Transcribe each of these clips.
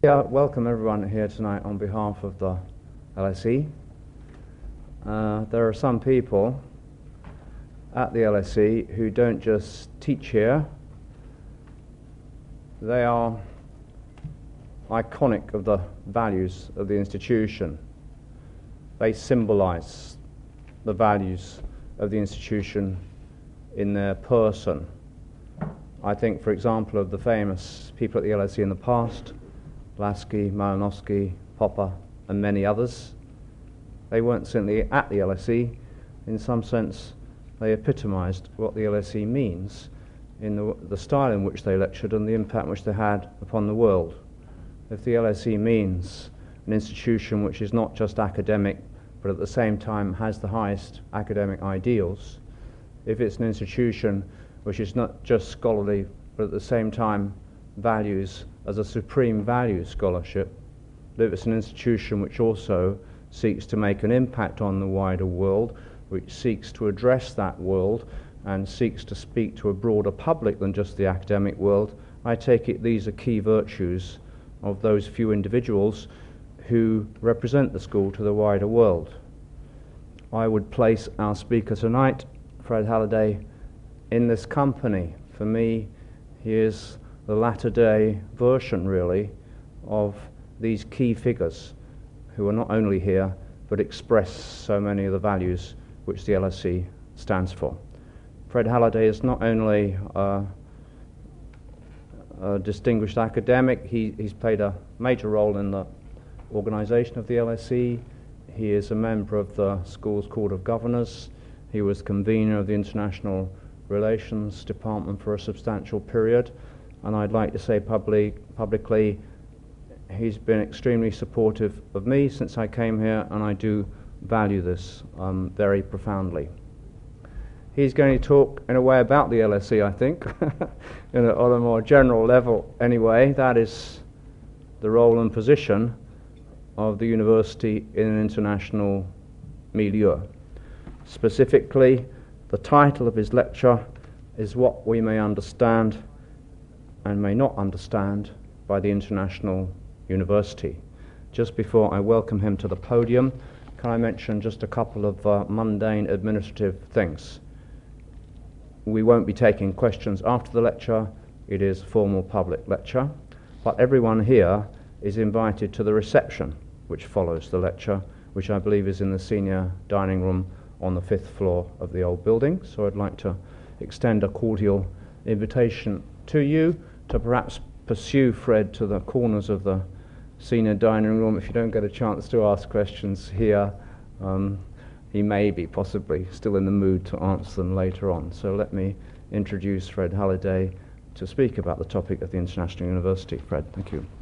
Yeah, welcome everyone here tonight on behalf of the LSE. There are some people at the LSE who don't just teach here, they are iconic of the values of the institution. They symbolize the values of the institution in their person. I think, for example, of the famous people at the LSE in the past, Lasky, Malinowski, Popper, and many others. They weren't simply at the LSE. In some sense, they epitomized what the LSE means in the style in which they lectured and the impact which they had upon the world. If the LSE means an institution which is not just academic, but at the same time has the highest academic ideals, if it's an institution which is not just scholarly, but at the same time values as a supreme value scholarship, if it's an institution which also seeks to make an impact on the wider world, which seeks to address that world and seeks to speak to a broader public than just the academic world, I take it these are key virtues of those few individuals who represent the school to the wider world. I would place our speaker tonight, Fred Halliday, in this company. For me, he is the latter-day version, really, of these key figures who are not only here, but express so many of the values which the LSE stands for. Fred Halliday is not only a distinguished academic, he's played a major role in the organisation of the LSE. He is a member of the school's Court of Governors. He was convener of the International Relations Department for a substantial period, and I'd like to say publicly he's been extremely supportive of me since I came here, and I do value this very profoundly. He's going to talk in a way about the LSE, I think, on a more general level anyway. That is the role and position of the university in an international milieu. Specifically, the title of his lecture is What We May Understand and May Not Understand by the International University. Just before I welcome him to the podium, can I mention just a couple of mundane administrative things? We won't be taking questions after the lecture. It is a formal public lecture, but everyone here is invited to the reception which follows the lecture, which I believe is in the senior dining room on the 5th floor of the old building. So I'd like to extend a cordial invitation to you to perhaps pursue Fred to the corners of the senior dining room. If you don't get a chance to ask questions here, he may be possibly still in the mood to answer them later on. So let me introduce Fred Halliday to speak about the topic of the International University. Fred, thank you.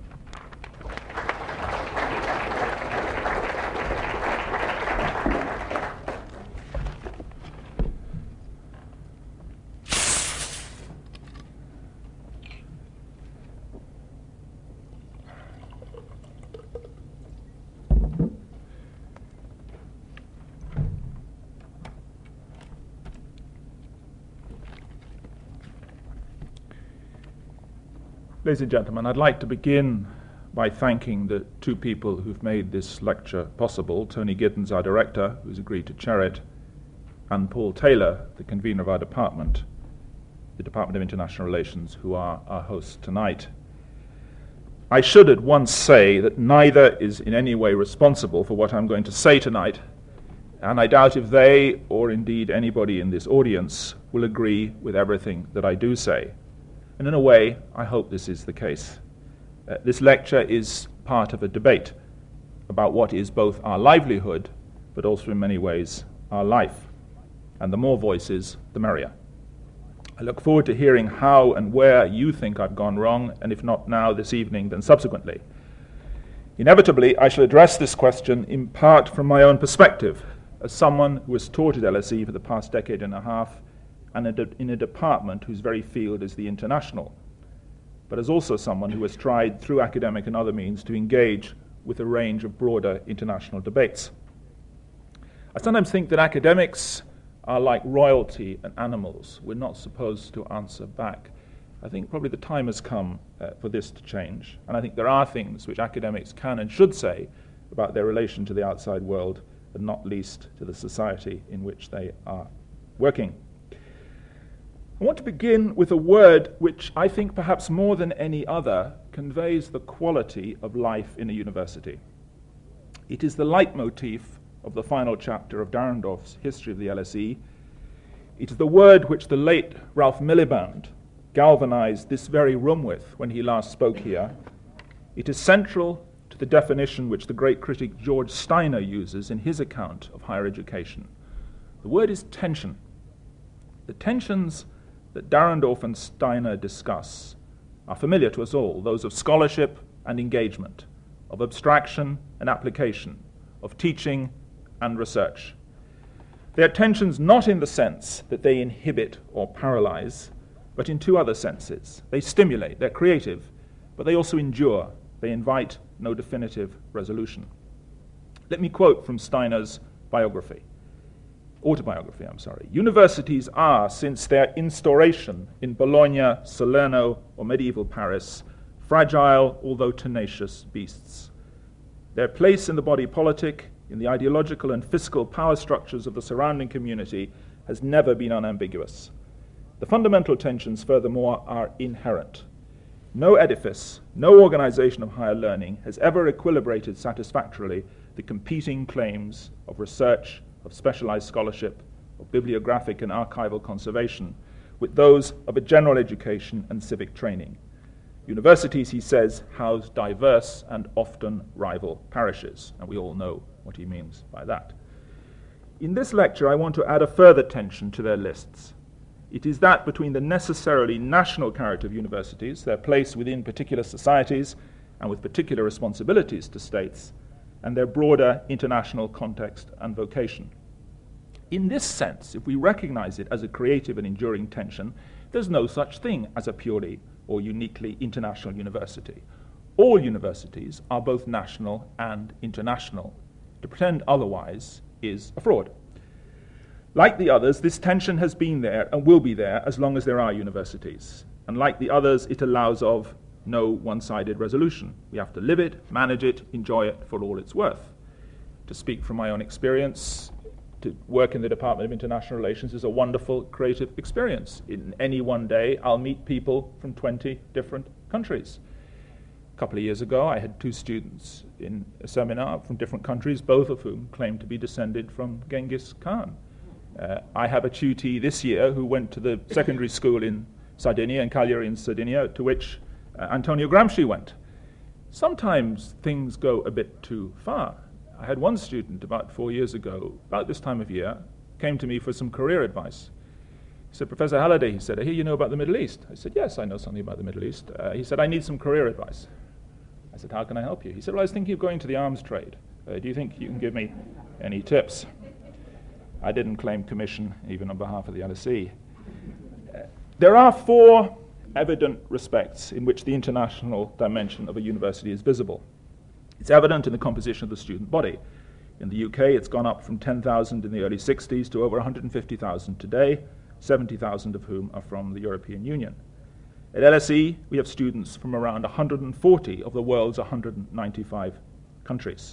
Ladies and gentlemen, I'd like to begin by thanking the two people who've made this lecture possible, Tony Giddens, our director, who's agreed to chair it, and Paul Taylor, the convener of our department, the Department of International Relations, who are our hosts tonight. I should at once say that neither is in any way responsible for what I'm going to say tonight, and I doubt if they, or indeed anybody in this audience, will agree with everything that I do say. And in a way, I hope this is the case. This lecture is part of a debate about what is both our livelihood, but also in many ways our life. And the more voices, the merrier. I look forward to hearing how and where you think I've gone wrong, and if not now, this evening, then subsequently. Inevitably, I shall address this question in part from my own perspective, as someone who has taught at LSE for the past decade and a half, and in a department whose very field is the international, but as also someone who has tried through academic and other means to engage with a range of broader international debates. I sometimes think that academics are like royalty and animals. We're not supposed to answer back. I think probably the time has come for this to change. And I think there are things which academics can and should say about their relation to the outside world, and not least to the society in which they are working. I want to begin with a word which I think perhaps more than any other conveys the quality of life in a university. It is the leitmotif of the final chapter of Dahrendorf's History of the LSE. It is the word which the late Ralph Miliband galvanized this very room with when he last spoke here. It is central to the definition which the great critic George Steiner uses in his account of higher education. The word is tension. The tensions that Dahrendorf and Steiner discuss are familiar to us all, those of scholarship and engagement, of abstraction and application, of teaching and research. They are tensions not in the sense that they inhibit or paralyze, but in two other senses. They stimulate, they're creative, but they also endure. They invite no definitive resolution. Let me quote from Steiner's autobiography. Universities are, since their instauration in Bologna, Salerno, or medieval Paris, fragile although tenacious beasts. Their place in the body politic, in the ideological and fiscal power structures of the surrounding community, has never been unambiguous. The fundamental tensions, furthermore, are inherent. No edifice, no organization of higher learning has ever equilibrated satisfactorily the competing claims of research, of specialized scholarship, of bibliographic and archival conservation, with those of a general education and civic training. Universities, he says, house diverse and often rival parishes, and we all know what he means by that. In this lecture, I want to add a further tension to their lists. It is that between the necessarily national character of universities, their place within particular societies and with particular responsibilities to states, and their broader international context and vocation. In this sense, if we recognize it as a creative and enduring tension, there's no such thing as a purely or uniquely international university. All universities are both national and international. To pretend otherwise is a fraud. Like the others, this tension has been there and will be there as long as there are universities. And like the others, it allows of no one-sided resolution. We have to live it, manage it, enjoy it for all it's worth. To speak from my own experience, to work in the Department of International Relations is a wonderful creative experience. In any one day, I'll meet people from 20 different countries. A couple of years ago, I had 2 students in a seminar from different countries, both of whom claimed to be descended from Genghis Khan. I have a tutee this year who went to the secondary school in Sardinia, in Cagliari in Sardinia, to which Antonio Gramsci went. Sometimes things go a bit too far. I had one student about 4 years ago, about this time of year, came to me for some career advice. He said, Professor Halliday, he said, I hear you know about the Middle East. I said, yes, I know something about the Middle East. He said, I need some career advice. I said, how can I help you? He said, well, I was thinking of going to the arms trade. Do you think you can give me any tips? I didn't claim commission, even on behalf of the LSE. There are 4 evident respects in which the international dimension of a university is visible. It's evident in the composition of the student body. In the UK, it's gone up from 10,000 in the early 60s to over 150,000 today, 70,000 of whom are from the European Union. At LSE, we have students from around 140 of the world's 195 countries.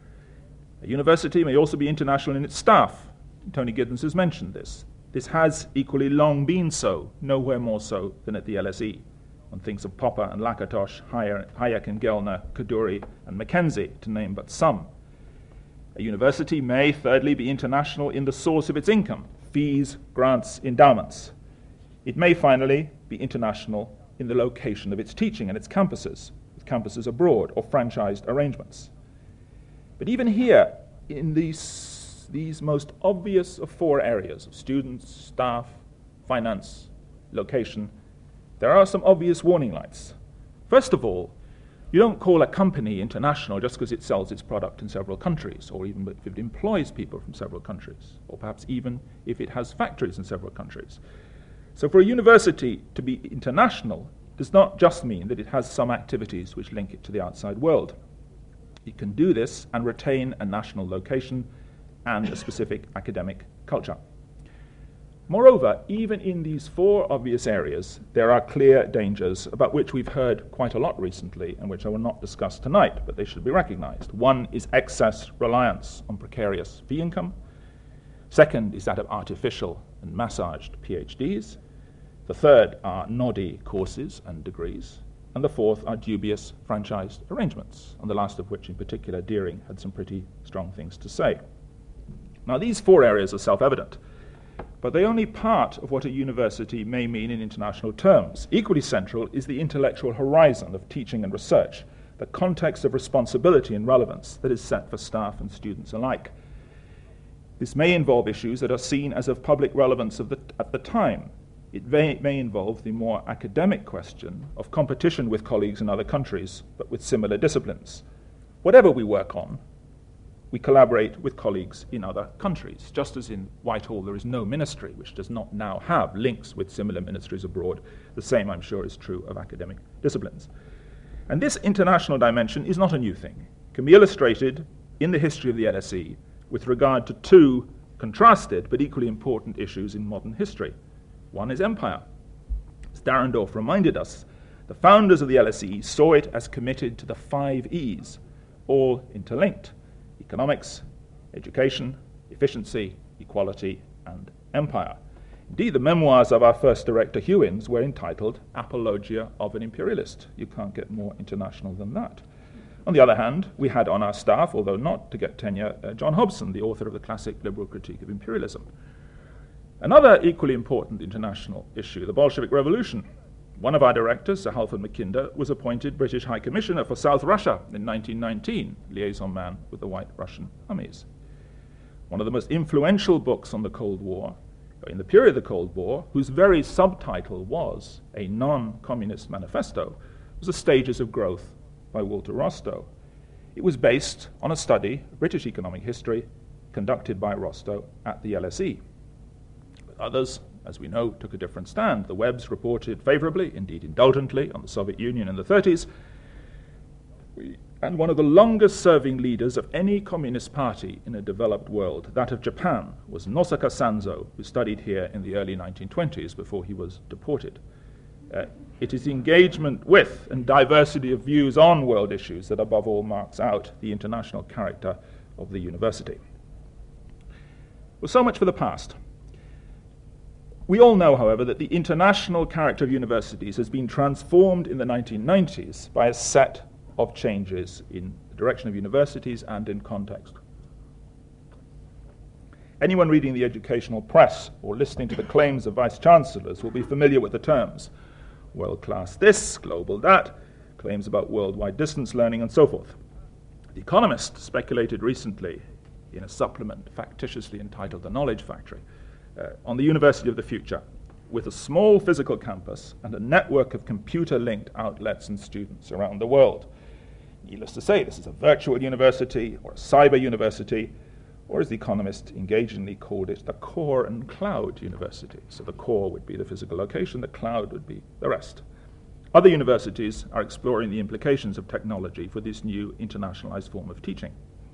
A university may also be international in its staff. Tony Giddens has mentioned this. This has equally long been so, nowhere more so than at the LSE. One thinks of Popper and Lakatos, Hayek and Gellner, Kaduri and Mackenzie, to name but some. A university may, thirdly, be international in the source of its income, fees, grants, endowments. It may, finally, be international in the location of its teaching and its campuses, with campuses abroad or franchised arrangements. But even here, in these most obvious of 4 areas of students, staff, finance, location, there are some obvious warning lights. First of all, you don't call a company international just because it sells its product in several countries, or even if it employs people from several countries, or perhaps even if it has factories in several countries. So for a university to be international does not just mean that it has some activities which link it to the outside world. It can do this and retain a national location and a specific academic culture. Moreover, even in these four obvious areas, there are clear dangers about which we've heard quite a lot recently and which I will not discuss tonight, but they should be recognized. One is excess reliance on precarious fee income. Second is that of artificial and massaged PhDs. The third are noddy courses and degrees. And the fourth are dubious franchised arrangements, on the last of which in particular Deering had some pretty strong things to say. Now, these four areas are self-evident, but they're only part of what a university may mean in international terms. Equally central is the intellectual horizon of teaching and research, the context of responsibility and relevance that is set for staff and students alike. This may involve issues that are seen as of public relevance at the time. It may involve the more academic question of competition with colleagues in other countries, but with similar disciplines. Whatever we work on, we collaborate with colleagues in other countries. Just as in Whitehall there is no ministry which does not now have links with similar ministries abroad, the same, I'm sure, is true of academic disciplines. And this international dimension is not a new thing. It can be illustrated in the history of the LSE with regard to two contrasted but equally important issues in modern history. One is empire. As Dahrendorf reminded us, the founders of the LSE saw it as committed to the 5 E's, all interlinked: economics, education, efficiency, equality, and empire. Indeed, the memoirs of our first director, Hewins, were entitled Apologia of an Imperialist. You can't get more international than that. On the other hand, we had on our staff, although not to get tenure, John Hobson, the author of the classic liberal critique of imperialism. Another equally important international issue, the Bolshevik Revolution. One of our directors, Sir Halford Mackinder, was appointed British High Commissioner for South Russia in 1919, liaison man with the White Russian armies. One of the most influential books on the Cold War, in the period of the Cold War, whose very subtitle was a non-communist manifesto, was The Stages of Growth by Walter Rostow. It was based on a study of British economic history conducted by Rostow at the LSE. But others, as we know, took a different stand. The Webbs reported favorably, indeed indulgently, on the Soviet Union in the 30s. And one of the longest-serving leaders of any communist party in a developed world, that of Japan, was Nosaka Sanzo, who studied here in the early 1920s before he was deported. It is engagement with and diversity of views on world issues that above all marks out the international character of the university. Well, so much for the past. We all know, however, that the international character of universities has been transformed in the 1990s by a set of changes in the direction of universities and in context. Anyone reading the educational press or listening to the claims of vice-chancellors will be familiar with the terms world-class this, global that, claims about worldwide distance learning, and so forth. The Economist speculated recently in a supplement factitiously entitled The Knowledge Factory on the University of the Future, with a small physical campus and a network of computer-linked outlets and students around the world. Needless to say, this is a virtual university or a cyber university, or as The Economist engagingly called it, the core and cloud university. So the core would be the physical location, the cloud would be the rest. Other universities are exploring the implications of technology for this new internationalized form of teaching.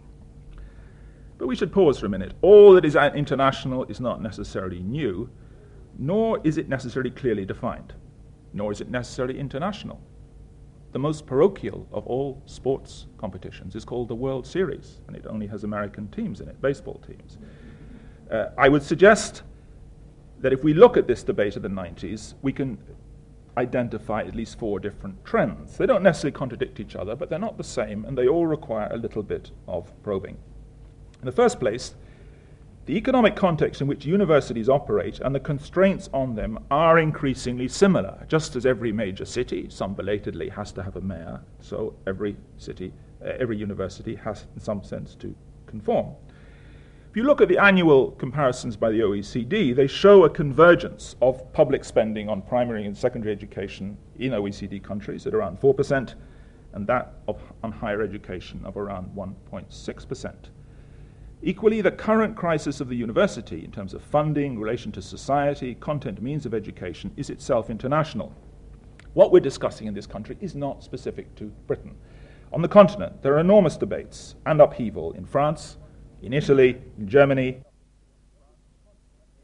But we should pause for a minute. All that is international is not necessarily new, nor is it necessarily clearly defined, nor is it necessarily international. The most parochial of all sports competitions is called the World Series, and it only has American teams in it, baseball teams. I would suggest that if we look at this debate of the 90s, we can identify at least 4 different trends. They don't necessarily contradict each other, but they're not the same, and they all require a little bit of probing. In the first place, the economic context in which universities operate and the constraints on them are increasingly similar. Just as every major city, some belatedly, has to have a mayor, so every university has, in some sense, to conform. If you look at the annual comparisons by the OECD, they show a convergence of public spending on primary and secondary education in OECD countries at around 4%, and that on higher education of around 1.6%. Equally, the current crisis of the university in terms of funding, relation to society, content, means of education is itself international. What we're discussing in this country is not specific to Britain. On the continent, there are enormous debates and upheaval in France, in Italy, in Germany,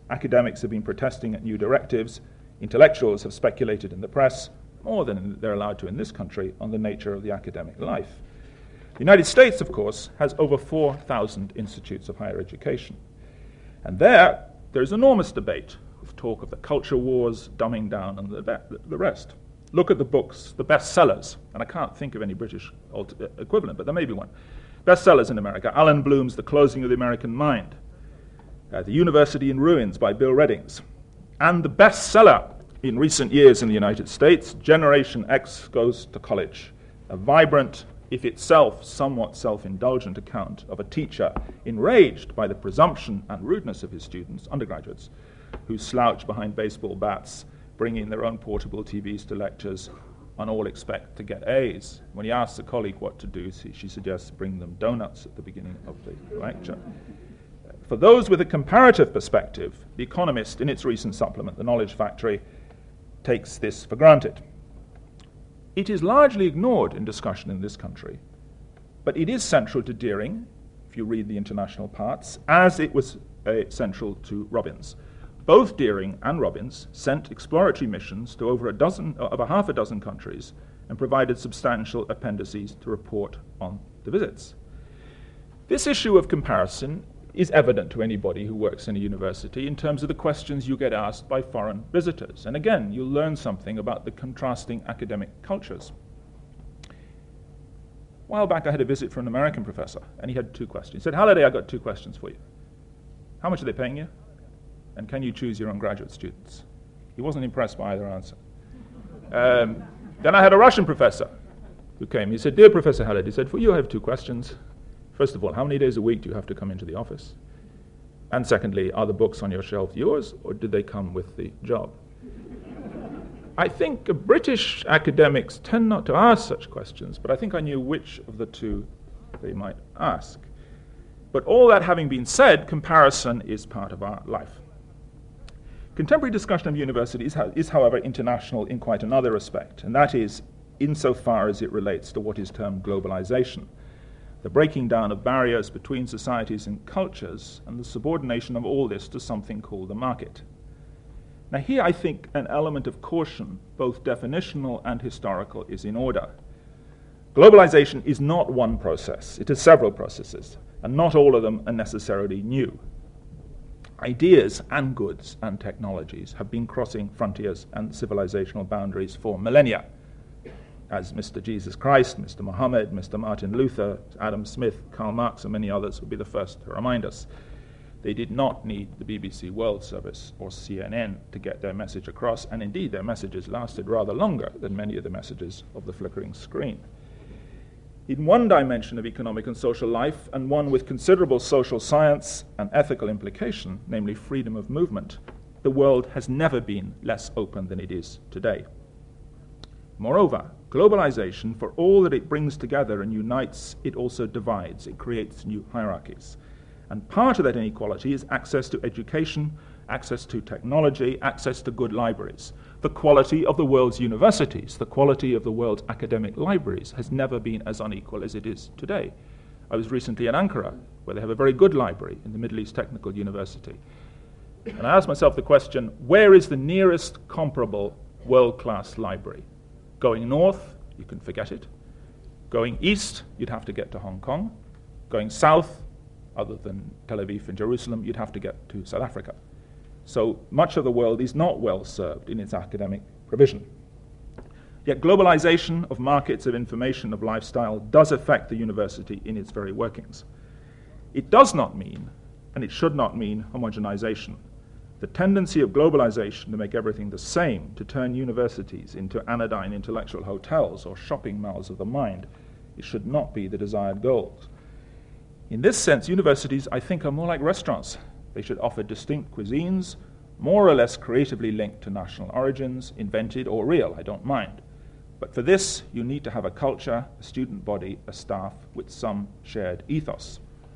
Academics have been protesting at new directives. Intellectuals have speculated in the press, more than they're allowed to in this country, on the nature of the academic life. The United States, of course, has over 4,000 institutes of higher education. And there's enormous debate, with talk of the culture wars, dumbing down, and the rest. Look at the books, the bestsellers, and I can't think of any British equivalent, but there may be one. Bestsellers in America: Alan Bloom's The Closing of the American Mind, The University in Ruins by Bill Reddings, and the bestseller in recent years in the United States, Generation X Goes to College, a vibrant, if itself somewhat self-indulgent account of a teacher enraged by the presumption and rudeness of his students, undergraduates, who slouch behind baseball bats, bringing their own portable TVs to lectures, and all expect to get A's. When he asks a colleague what to do, she suggests bring them donuts at the beginning of the lecture. For those with a comparative perspective, The Economist, in its recent supplement, The Knowledge Factory, takes this for granted. It is largely ignored in discussion in this country, but it is central to Deering, if you read the international parts, as it was central to Robbins. Both Deering and Robbins sent exploratory missions to over half a dozen countries and provided substantial appendices to report on the visits. This issue of comparison is evident to anybody who works in a university in terms of the questions you get asked by foreign visitors. And again, you'll learn something about the contrasting academic cultures. A while back, I had a visit from an American professor, and he had two questions. He said, "Halliday, I've got two questions for you. How much are they paying you? And can you choose your own graduate students?" He wasn't impressed by either answer. Then I had a Russian professor who came. He said, "Dear Professor Halliday," he said, "for you I have two questions. First of all, how many days a week do you have to come into the office? And secondly, are the books on your shelf yours, or did they come with the job?" I think British academics tend not to ask such questions, but I think I knew which of the two they might ask. But all that having been said, comparison is part of our life. Contemporary discussion of universities is, however, international in quite another respect, and that is insofar as it relates to what is termed globalization, the breaking down of barriers between societies and cultures, and the subordination of all this to something called the market. Now here I think an element of caution, both definitional and historical, is in order. Globalization is not one process, it is several processes, and not all of them are necessarily new. Ideas and goods and technologies have been crossing frontiers and civilizational boundaries for millennia, as Mr. Jesus Christ, Mr. Muhammad, Mr. Martin Luther, Adam Smith, Karl Marx, and many others would be the first to remind us. They did not need the BBC World Service or CNN to get their message across, and indeed their messages lasted rather longer than many of the messages of the flickering screen. In one dimension of economic and social life, and one with considerable social science and ethical implication, namely freedom of movement, the world has never been less open than it is today. Moreover, globalization, for all that it brings together and unites, it also divides, it creates new hierarchies. And part of that inequality is access to education, access to technology, access to good libraries. The quality of the world's universities, the quality of the world's academic libraries has never been as unequal as it is today. I was recently in Ankara, where they have a very good library in the Middle East Technical University. And I asked myself the question, where is the nearest comparable world-class library? Going north, you can forget it. Going east, you'd have to get to Hong Kong. Going south, other than Tel Aviv and Jerusalem, you'd have to get to South Africa. So much of the world is not well served in its academic provision. Yet globalization of markets, of information, of lifestyle does affect the university in its very workings. It does not mean, and it should not mean, homogenization. The tendency of globalization to make everything the same, to turn universities into anodyne intellectual hotels or shopping malls of the mind, it should not be the desired goals. In this sense, universities, I think, are more like restaurants. They should offer distinct cuisines, more or less creatively linked to national origins, invented or real, I don't mind. But for this, you need to have a culture, a student body, a staff with some shared ethos.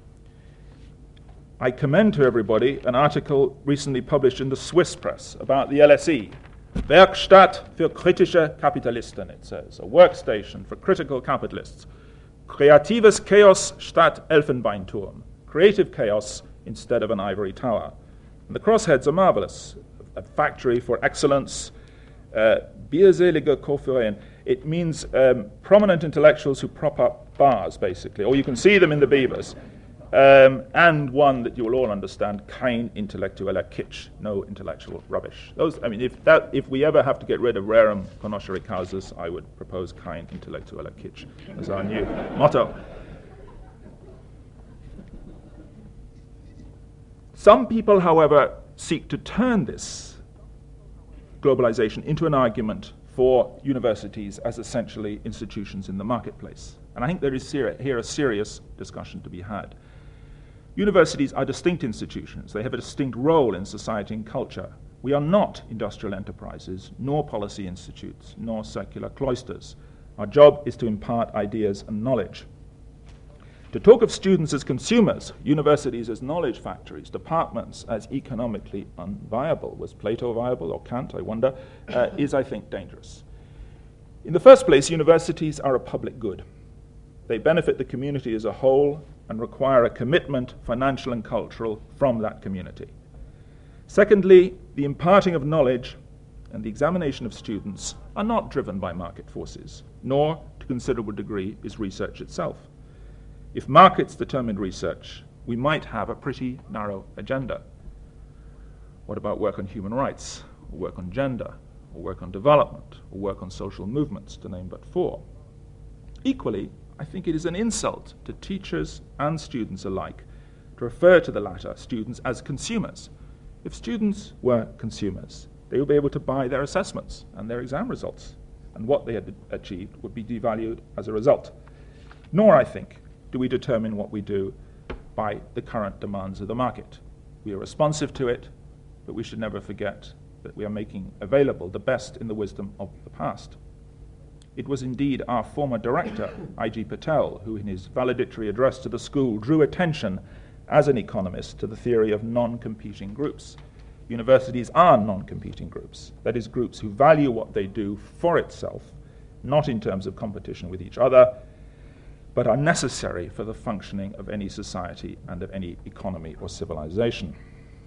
I commend to everybody an article recently published in the Swiss press about the LSE, Werkstatt für kritische Kapitalisten, it says, a workstation for critical capitalists. Kreatives Chaos statt Elfenbeinturm, creative chaos instead of an ivory tower. And the crossheads are marvelous. A factory for excellence, bierselige Koffereien. It means prominent intellectuals who prop up bars, basically, or you can see them in the beavers. And one that you will all understand, kein intellektueller Kitsch, no intellectual rubbish. Those, I mean, if we ever have to get rid of rerum conoscere causas, I would propose kein intellektueller Kitsch as our new motto. Some people, however, seek to turn this globalization into an argument for universities as essentially institutions in the marketplace. And I think there is here a serious discussion to be had. Universities are distinct institutions. They have a distinct role in society and culture. We are not industrial enterprises, nor policy institutes, nor secular cloisters. Our job is to impart ideas and knowledge. To talk of students as consumers, universities as knowledge factories, departments as economically unviable, was Plato viable or Kant, I wonder, is, I think, dangerous. In the first place, universities are a public good. They benefit the community as a whole and require a commitment, financial and cultural, from that community. Secondly, the imparting of knowledge and the examination of students are not driven by market forces, nor, to a considerable degree, is research itself. If markets determined research, we might have a pretty narrow agenda. What about work on human rights, or work on gender, or work on development, or work on social movements, to name but four? Equally, I think it is an insult to teachers and students alike to refer to the latter, students, as consumers. If students were consumers, they would be able to buy their assessments and their exam results, and what they had achieved would be devalued as a result. Nor, I think, do we determine what we do by the current demands of the market. We are responsive to it, but we should never forget that we are making available the best in the wisdom of the past. It was indeed our former director, I.G. Patel, who in his valedictory address to the school drew attention as an economist to the theory of non-competing groups. Universities are non-competing groups, that is, groups who value what they do for itself, not in terms of competition with each other, but are necessary for the functioning of any society and of any economy or civilization.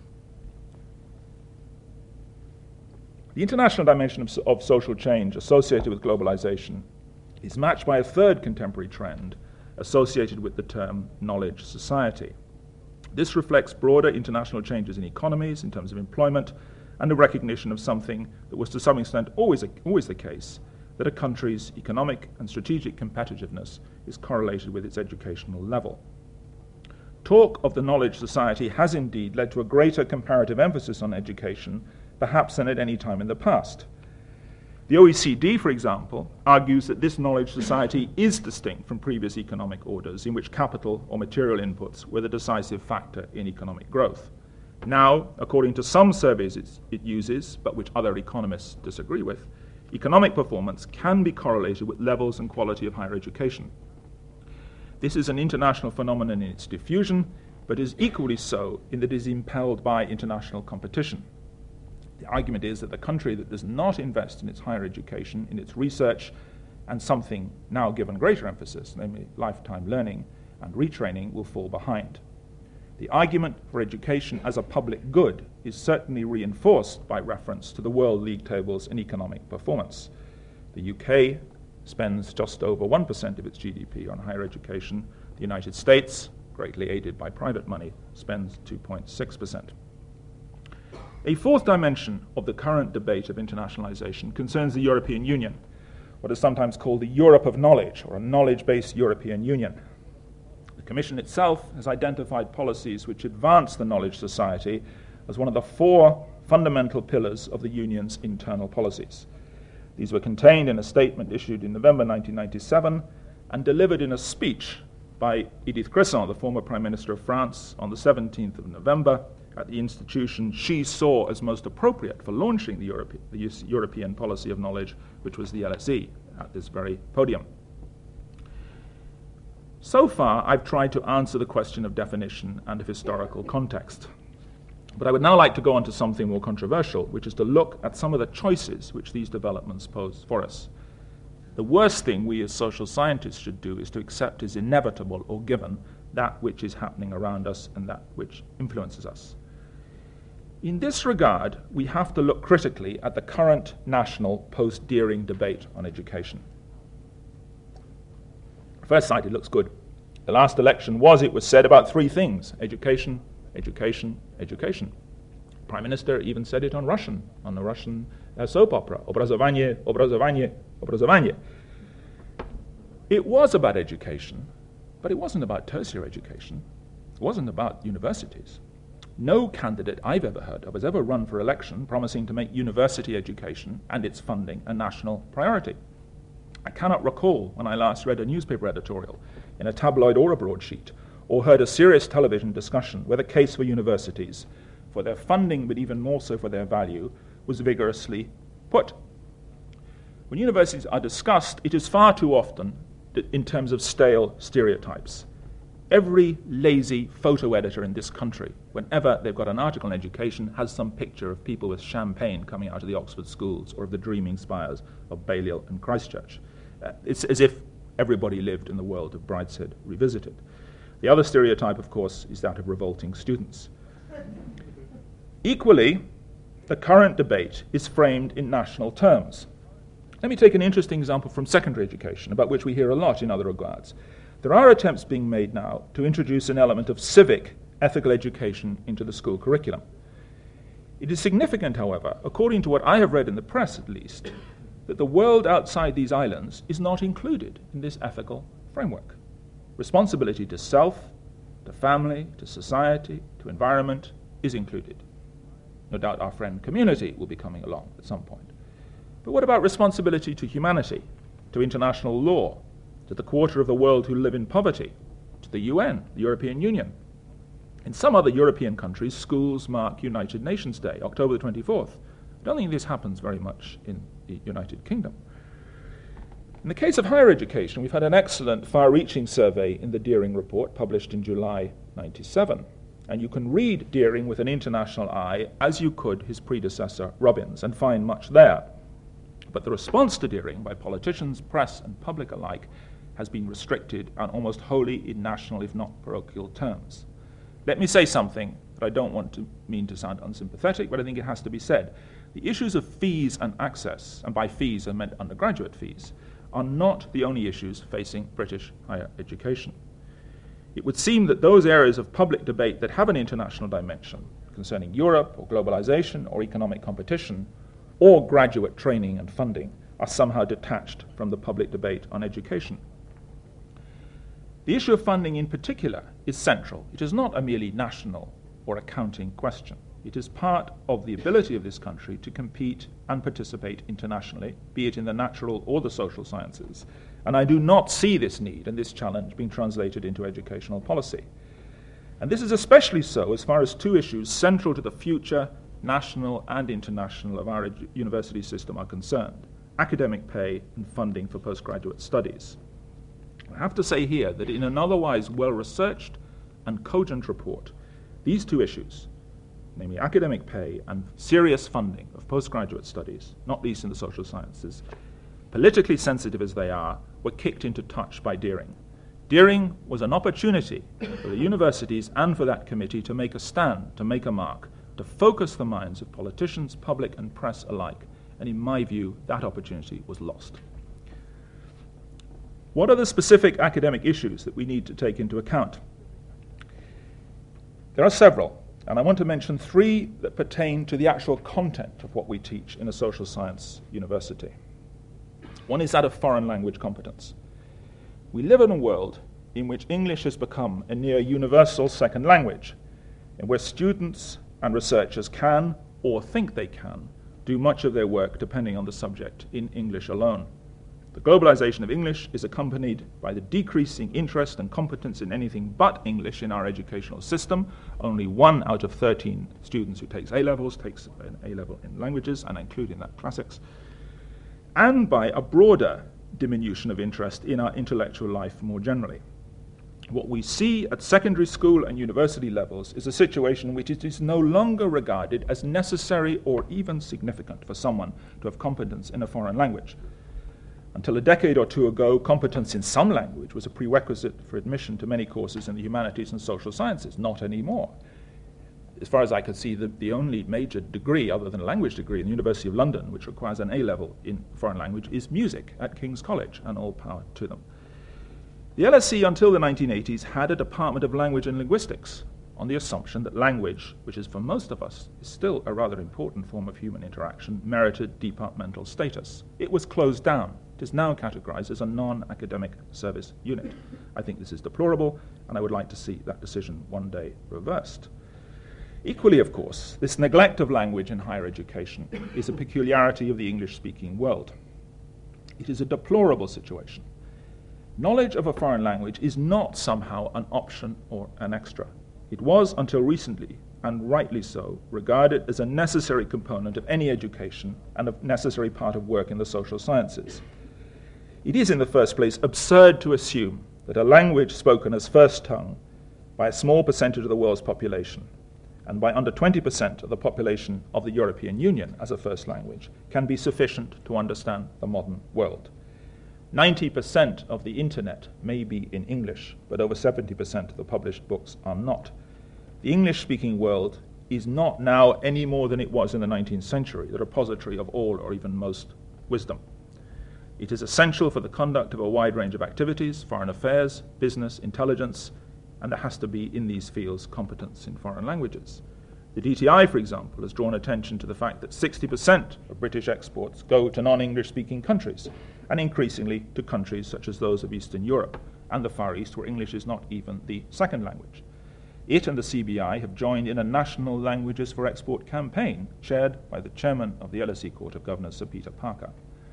The international dimension of social change associated with globalization is matched by a third contemporary trend associated with the term knowledge society. This reflects broader international changes in economies in terms of employment and a recognition of something that was to some extent always the case, that a country's economic and strategic competitiveness is correlated with its educational level. Talk of the knowledge society has indeed led to a greater comparative emphasis on education, perhaps than at any time in the past. The OECD, for example, argues that this knowledge society is distinct from previous economic orders in which capital or material inputs were the decisive factor in economic growth. Now, according to some surveys it uses, but which other economists disagree with, economic performance can be correlated with levels and quality of higher education. This is an international phenomenon in its diffusion, but is equally so in that it is impelled by international competition. The argument is that the country that does not invest in its higher education, in its research, and something now given greater emphasis, namely lifetime learning and retraining, will fall behind. The argument for education as a public good is certainly reinforced by reference to the World League tables in economic performance. The UK spends just over 1% of its GDP on higher education. The United States, greatly aided by private money, spends 2.6%. A fourth dimension of the current debate of internationalization concerns the European Union, what is sometimes called the Europe of knowledge, or a knowledge-based European Union. The Commission itself has identified policies which advance the knowledge society as one of the four fundamental pillars of the Union's internal policies. These were contained in a statement issued in November 1997 and delivered in a speech by Edith Cresson, the former Prime Minister of France, on the 17th of November at the institution she saw as most appropriate for launching the European policy of knowledge, which was the LSE, at this very podium. So far, I've tried to answer the question of definition and of historical context. But I would now like to go on to something more controversial, which is to look at some of the choices which these developments pose for us. The worst thing we as social scientists should do is to accept as inevitable or given that which is happening around us and that which influences us. In this regard, we have to look critically at the current national post-Deering debate on education. At first sight, it looks good. The last election was, it was said, about three things: education, education, education. The Prime Minister even said it on the Russian soap opera, obrazovanie, obrazovanie, obrazovanie. It was about education, but it wasn't about tertiary education. It wasn't about universities. No candidate I've ever heard of has ever run for election promising to make university education and its funding a national priority. I cannot recall when I last read a newspaper editorial in a tabloid or a broadsheet, or heard a serious television discussion where the case for universities, for their funding but even more so for their value, was vigorously put. When universities are discussed, it is far too often in terms of stale stereotypes. Every lazy photo editor in this country, whenever they've got an article on education, has some picture of people with champagne coming out of the Oxford schools or of the dreaming spires of Balliol and Christchurch. It's as if everybody lived in the world of Brideshead Revisited. The other stereotype, of course, is that of revolting students. Equally, the current debate is framed in national terms. Let me take an interesting example from secondary education, about which we hear a lot in other regards. There are attempts being made now to introduce an element of civic, ethical education into the school curriculum. It is significant, however, according to what I have read in the press at least, that the world outside these islands is not included in this ethical framework. Responsibility to self, to family, to society, to environment is included. No doubt our friend community will be coming along at some point. But what about responsibility to humanity, to international law, to the quarter of the world who live in poverty, to the UN, the European Union? In some other European countries, schools mark United Nations Day, October the 24th. I don't think this happens very much in the United Kingdom. In the case of higher education, we've had an excellent, far-reaching survey in the Deering report, published in July 1997. And you can read Deering with an international eye, as you could his predecessor, Robbins, and find much there. But the response to Deering by politicians, press, and public alike has been restricted and almost wholly in national, if not parochial, terms. Let me say something that I don't want to mean to sound unsympathetic, but I think it has to be said. The issues of fees and access, and by fees I meant undergraduate fees, are not the only issues facing British higher education. It would seem that those areas of public debate that have an international dimension, concerning Europe or globalization or economic competition, or graduate training and funding, are somehow detached from the public debate on education. The issue of funding in particular is central. It is not a merely national or accounting question. It is part of the ability of this country to compete and participate internationally, be it in the natural or the social sciences. And I do not see this need and this challenge being translated into educational policy. And this is especially so as far as two issues central to the future, national and international, of our university system are concerned: academic pay and funding for postgraduate studies. I have to say here that in an otherwise well-researched and cogent report, these two issues, namely academic pay and serious funding of postgraduate studies, not least in the social sciences, politically sensitive as they are, were kicked into touch by Deering. Deering was an opportunity for the universities and for that committee to make a stand, to make a mark, to focus the minds of politicians, public and press alike. And in my view, that opportunity was lost. What are the specific academic issues that we need to take into account? There are several, and I want to mention three that pertain to the actual content of what we teach in a social science university. One is that of foreign language competence. We live in a world in which English has become a near universal second language, and where students and researchers can, or think they can, do much of their work depending on the subject in English alone. The globalization of English is accompanied by the decreasing interest and competence in anything but English in our educational system. Only 1 out of 13 students who takes A-levels takes an A-level in languages, and I include in that classics, and by a broader diminution of interest in our intellectual life more generally. What we see at secondary school and university levels is a situation in which it is no longer regarded as necessary or even significant for someone to have competence in a foreign language. Until a decade or two ago, competence in some language was a prerequisite for admission to many courses in the humanities and social sciences. Not anymore. as far as I could see, the only major degree, other than a language degree, in the University of London, which requires an A-level in foreign language, is music at King's College, and all power to them. The LSE, until the 1980s, had a Department of Language and Linguistics, on the assumption that language, which is for most of us is still a rather important form of human interaction, merited departmental status. It was closed down. It is now categorized as a non-academic service unit. I think this is deplorable, and I would like to see that decision one day reversed. Equally, of course, this neglect of language in higher education is a peculiarity of the English-speaking world. It is a deplorable situation. Knowledge of a foreign language is not somehow an option or an extra. It was, until recently, and rightly so, regarded as a necessary component of any education and a necessary part of work in the social sciences. It is, in the first place, absurd to assume that a language spoken as first tongue by a small percentage of the world's population and by under 20% of the population of the European Union as a first language can be sufficient to understand the modern world. 90% of the internet may be in English, but over 70% of the published books are not. The English-speaking world is not now any more than it was in the 19th century, the repository of all or even most wisdom. It is essential for the conduct of a wide range of activities, foreign affairs, business, intelligence, and there has to be in these fields competence in foreign languages. The DTI, for example, has drawn attention to the fact that 60% of British exports go to non-English speaking countries, and increasingly to countries such as those of Eastern Europe and the Far East, where English is not even the second language. It and the CBI have joined in a National Languages for Export campaign chaired by the chairman of the LSE Court of Governors, Sir Peter Parker.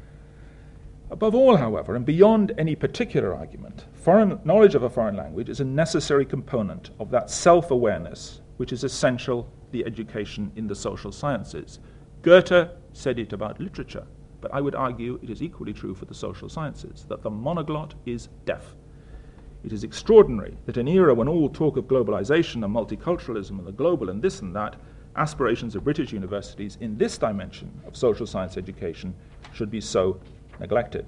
Above all, however, and beyond any particular argument, knowledge of a foreign language is a necessary component of that self-awareness which is essential to the education in the social sciences. Goethe said it about literature, but I would argue it is equally true for the social sciences, that the monoglot is deaf. It is extraordinary that in an era when all talk of globalization and multiculturalism and the global and this and that, aspirations of British universities in this dimension of social science education should be so neglected.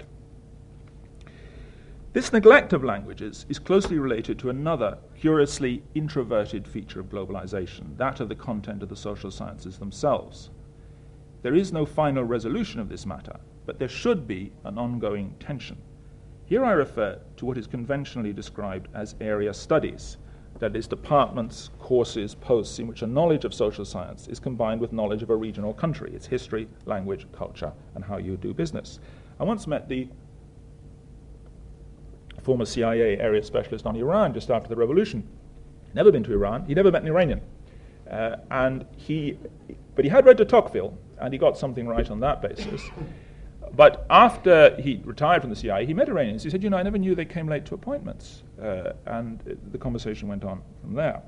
This neglect of languages is closely related to another curiously introverted feature of globalization, that of the content of the social sciences themselves. There is no final resolution of this matter, but there should be an ongoing tension. Here I refer to what is conventionally described as area studies, that is, departments, courses, posts in which a knowledge of social science is combined with knowledge of a region or country, its history, language, culture, and how you do business. I once met the former CIA area specialist on Iran just after the revolution. Never been to Iran. He never met an Iranian. But he had read de Tocqueville, and he got something right on that basis. But after he retired from the CIA, he met Iranians. He said, I never knew they came late to appointments. And the conversation went on from there.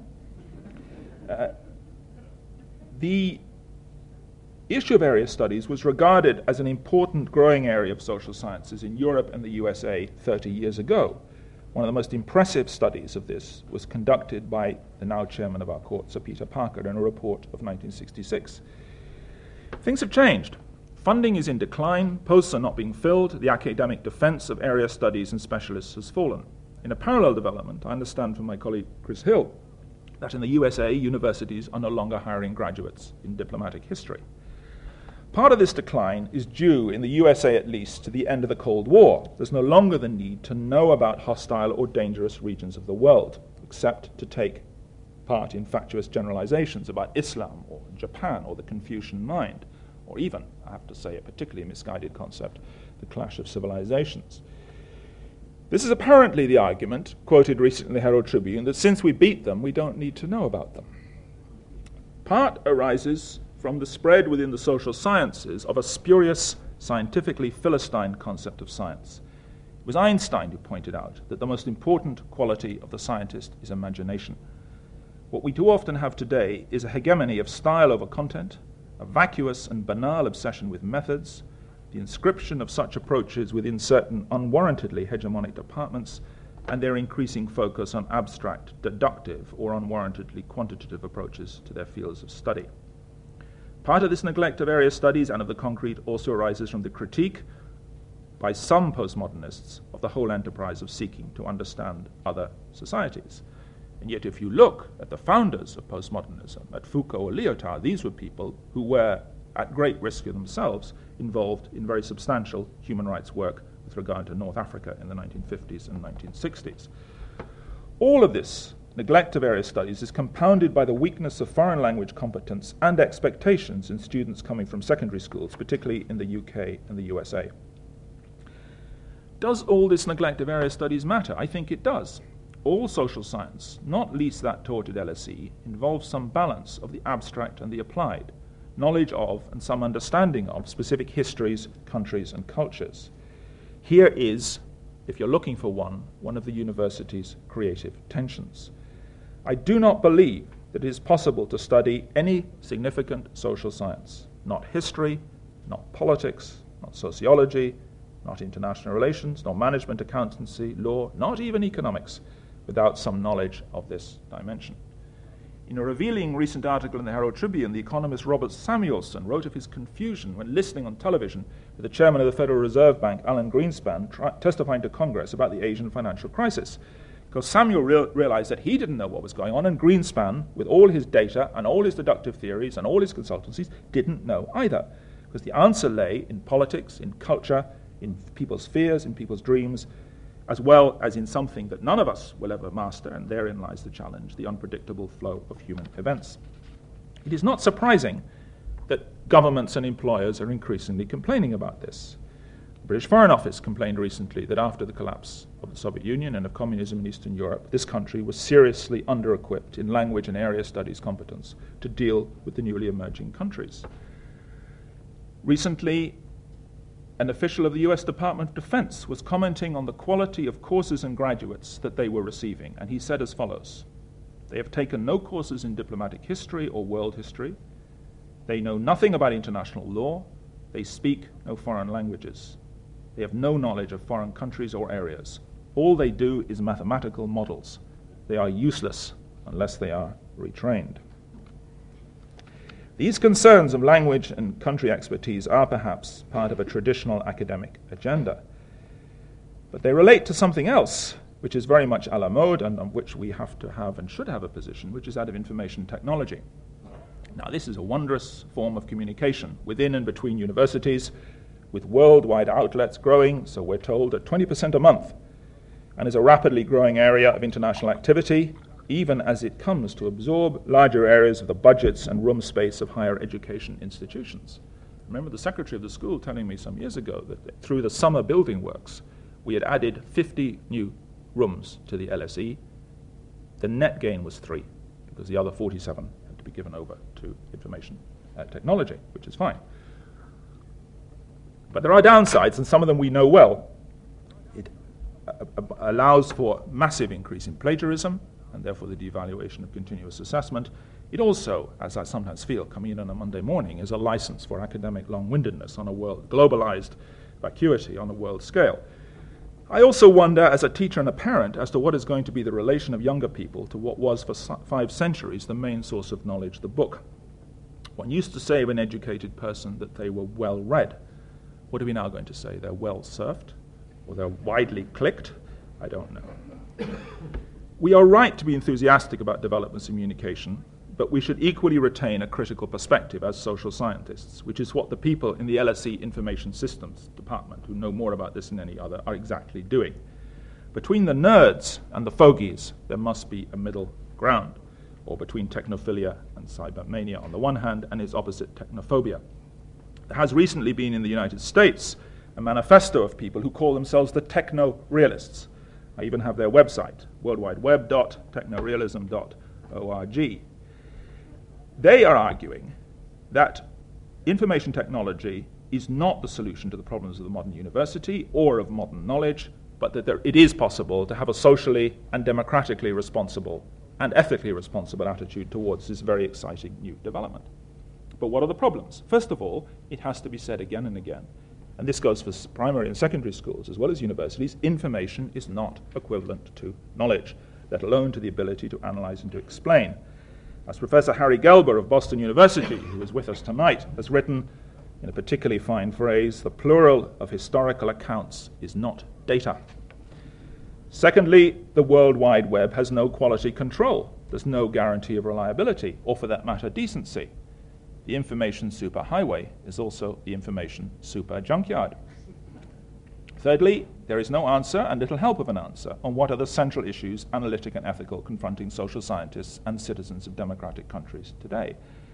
The issue of area studies was regarded as an important growing area of social sciences in Europe and the USA 30 years ago. One of the most impressive studies of this was conducted by the now chairman of our court, Sir Peter Parker, in a report of 1966. Things have changed. Funding is in decline, posts are not being filled, the academic defense of area studies and specialists has fallen. In a parallel development, I understand from my colleague Chris Hill that in the USA, universities are no longer hiring graduates in diplomatic history. Part of this decline is due, in the USA at least, to the end of the Cold War. There's no longer the need to know about hostile or dangerous regions of the world, except to take part in fatuous generalizations about Islam or Japan or the Confucian mind, or even, I have to say, a particularly misguided concept, the clash of civilizations. This is apparently the argument, quoted recently in the Herald Tribune, that since we beat them, we don't need to know about them. Part arises from the spread within the social sciences of a spurious, scientifically Philistine concept of science. It was Einstein who pointed out that the most important quality of the scientist is imagination. What we too often have today is a hegemony of style over content, a vacuous and banal obsession with methods, the inscription of such approaches within certain unwarrantedly hegemonic departments, and their increasing focus on abstract, deductive, or unwarrantedly quantitative approaches to their fields of study. Part of this neglect of area studies and of the concrete also arises from the critique by some postmodernists of the whole enterprise of seeking to understand other societies. And yet if you look at the founders of postmodernism, at Foucault or Lyotard, these were people who were at great risk of themselves involved in very substantial human rights work with regard to North Africa in the 1950s and 1960s. All of this neglect of area studies is compounded by the weakness of foreign language competence and expectations in students coming from secondary schools, particularly in the UK and the USA. Does all this neglect of area studies matter? I think it does. All social science, not least that taught at LSE, involves some balance of the abstract and the applied, knowledge of and some understanding of specific histories, countries, and cultures. Here is, if you're looking for one of the university's creative tensions. I do not believe that it is possible to study any significant social science, not history, not politics, not sociology, not international relations, nor management, accountancy, law, not even economics, without some knowledge of this dimension. In a revealing recent article in the Herald Tribune, the economist Robert Samuelson wrote of his confusion when listening on television to the chairman of the Federal Reserve Bank, Alan Greenspan, testifying to Congress about the Asian financial crisis. Because Samuel realized that he didn't know what was going on, and Greenspan, with all his data and all his deductive theories and all his consultancies, didn't know either. Because the answer lay in politics, in culture, in people's fears, in people's dreams, as well as in something that none of us will ever master, and therein lies the challenge, the unpredictable flow of human events. It is not surprising that governments and employers are increasingly complaining about this. The British Foreign Office complained recently that after the collapse of the Soviet Union and of communism in Eastern Europe, this country was seriously under-equipped in language and area studies competence to deal with the newly emerging countries. Recently, an official of the US Department of Defense was commenting on the quality of courses and graduates that they were receiving, and he said as follows: "They have taken no courses in diplomatic history or world history. They know nothing about international law. They speak no foreign languages. They have no knowledge of foreign countries or areas. All they do is mathematical models. They are useless unless they are retrained." These concerns of language and country expertise are perhaps part of a traditional academic agenda. But they relate to something else, which is very much a la mode and on which we have to have and should have a position, which is that of information technology. Now, this is a wondrous form of communication within and between universities, with worldwide outlets growing, so we're told, at 20% a month, and is a rapidly growing area of international activity, even as it comes to absorb larger areas of the budgets and room space of higher education institutions. I remember the secretary of the school telling me some years ago that through the summer building works, we had added 50 new rooms to the LSE. The net gain was 3, because the other 47 had to be given over to information technology, which is fine. But there are downsides, and some of them we know well. It allows for massive increase in plagiarism, and therefore the devaluation of continuous assessment. It also, as I sometimes feel, coming in on a Monday morning, is a license for academic long-windedness on a world, globalized vacuity on a world scale. I also wonder, as a teacher and a parent, as to what is going to be the relation of younger people to what was for 5 centuries the main source of knowledge, the book. One used to say of an educated person that they were well-read. What are we now going to say? They're well-surfed? Or they're widely clicked? I don't know. We are right to be enthusiastic about developments in communication, but we should equally retain a critical perspective as social scientists, which is what the people in the LSE Information Systems Department, who know more about this than any other, are exactly doing. Between the nerds and the fogies, there must be a middle ground, or between technophilia and cybermania on the one hand, and its opposite, technophobia. There has recently been in the United States a manifesto of people who call themselves the techno-realists. I even have their website, worldwideweb.technorealism.org. They are arguing that information technology is not the solution to the problems of the modern university or of modern knowledge, but that it is possible to have a socially and democratically responsible and ethically responsible attitude towards this very exciting new development. But what are the problems? First of all, it has to be said again and again, and this goes for primary and secondary schools as well as universities, information is not equivalent to knowledge, let alone to the ability to analyze and to explain. As Professor Harry Gelber of Boston University, who is with us tonight, has written in a particularly fine phrase, the plural of historical accounts is not data. Secondly, the World Wide Web has no quality control. There's no guarantee of reliability, or for that matter, decency. The information superhighway is also the information super junkyard. Thirdly, there is no answer and little help of an answer on what are the central issues, analytic and ethical, confronting social scientists and citizens of democratic countries today.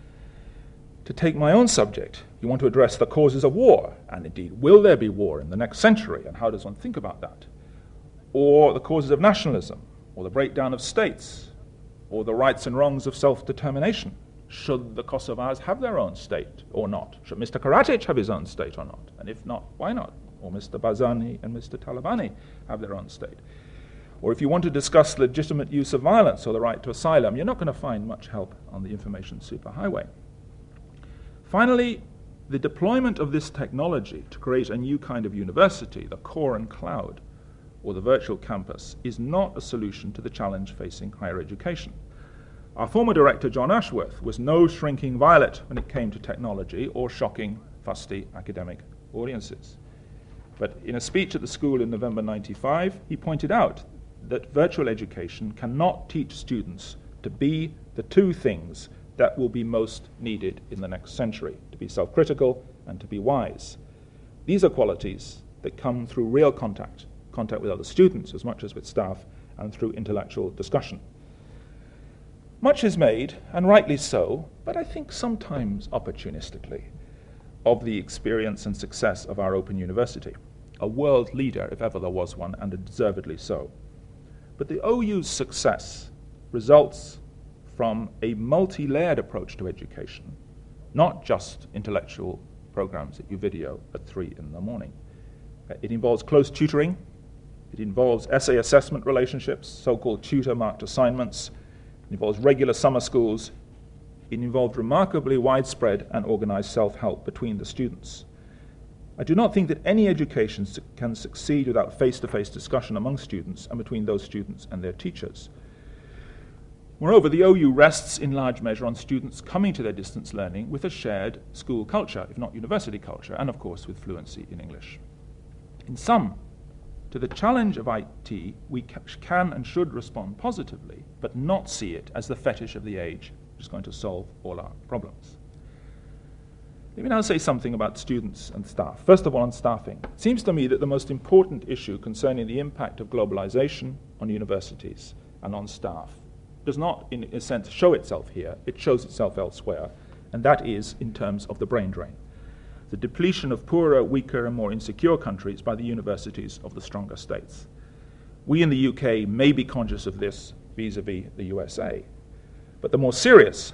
To take my own subject, you want to address the causes of war, and indeed, will there be war in the next century, and how does one think about that? Or the causes of nationalism, or the breakdown of states, or the rights and wrongs of self-determination. Should the Kosovars have their own state or not? Should Mr. Karadzic have his own state or not? And if not, why not? Or Mr. Barzani and Mr. Talabani have their own state? Or if you want to discuss legitimate use of violence or the right to asylum, you're not going to find much help on the information superhighway. Finally, the deployment of this technology to create a new kind of university, the core and cloud, or the virtual campus, is not a solution to the challenge facing higher education. Our former director, John Ashworth, was no shrinking violet when it came to technology or shocking, fusty academic audiences. But in a speech at the school in November 1995, he pointed out that virtual education cannot teach students to be the two things that will be most needed in the next century, to be self-critical and to be wise. These are qualities that come through real contact with other students as much as with staff, and through intellectual discussion. Much is made, and rightly so, but I think sometimes opportunistically, of the experience and success of our Open University, a world leader if ever there was one, and deservedly so. But the OU's success results from a multi-layered approach to education, not just intellectual programs that you video at 3 in the morning. It involves close tutoring. It involves essay assessment relationships, so-called tutor-marked assignments. It involves regular summer schools. It involved remarkably widespread and organized self-help between the students. I do not think that any education can succeed without face-to-face discussion among students and between those students and their teachers. Moreover, the OU rests in large measure on students coming to their distance learning with a shared school culture, if not university culture, and of course with fluency in English. In sum, to the challenge of IT, we can and should respond positively, but not see it as the fetish of the age which is going to solve all our problems. Let me now say something about students and staff. First of all, on staffing. It seems to me that the most important issue concerning the impact of globalization on universities and on staff does not, in a sense, show itself here. It shows itself elsewhere, and that is in terms of the brain drain. The depletion of poorer, weaker, and more insecure countries by the universities of the stronger states. We in the UK may be conscious of this vis-à-vis the USA, but the more serious,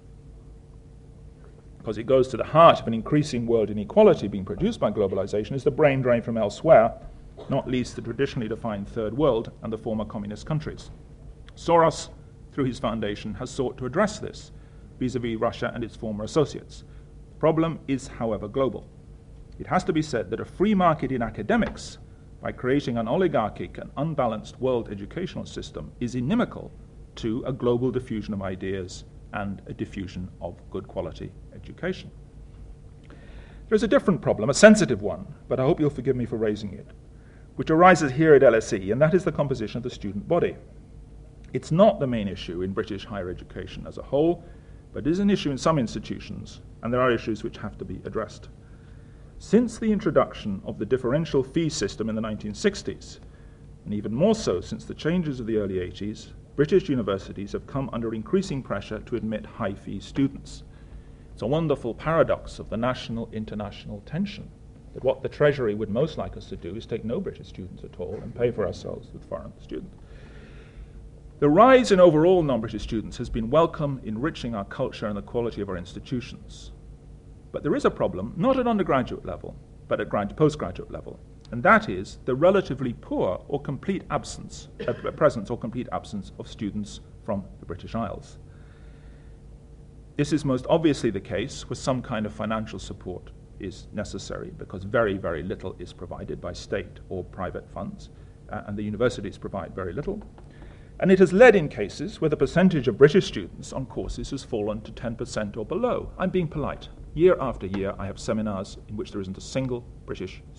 because it goes to the heart of an increasing world inequality being produced by globalization, is the brain drain from elsewhere, not least the traditionally defined Third World and the former communist countries. Soros, through his foundation, has sought to address this vis-à-vis Russia and its former associates. The problem is, however, global. It has to be said that a free market in academics, by creating an oligarchic and unbalanced world educational system, is inimical to a global diffusion of ideas and a diffusion of good quality education. There's a different problem, a sensitive one, but I hope you'll forgive me for raising it, which arises here at LSE, and that is the composition of the student body. It's not the main issue in British higher education as a whole, but it is an issue in some institutions, and there are issues which have to be addressed. Since the introduction of the differential fee system in the 1960s, and even more so since the changes of the early 80s, British universities have come under increasing pressure to admit high-fee students. It's a wonderful paradox of the national-international tension, that what the Treasury would most like us to do is take no British students at all and pay for ourselves with foreign students. The rise in overall non-British students has been welcome, enriching our culture and the quality of our institutions. But there is a problem, not at undergraduate level, but at postgraduate level, and that is the relatively poor or complete absence, presence or complete absence of students from the British Isles. This is most obviously the case where some kind of financial support is necessary, because very, very little is provided by state or private funds, and the universities provide very little. And it has led in cases where the percentage of British students on courses has fallen to 10% or below. I'm being polite. Year after year, I have seminars in which there isn't a single British student.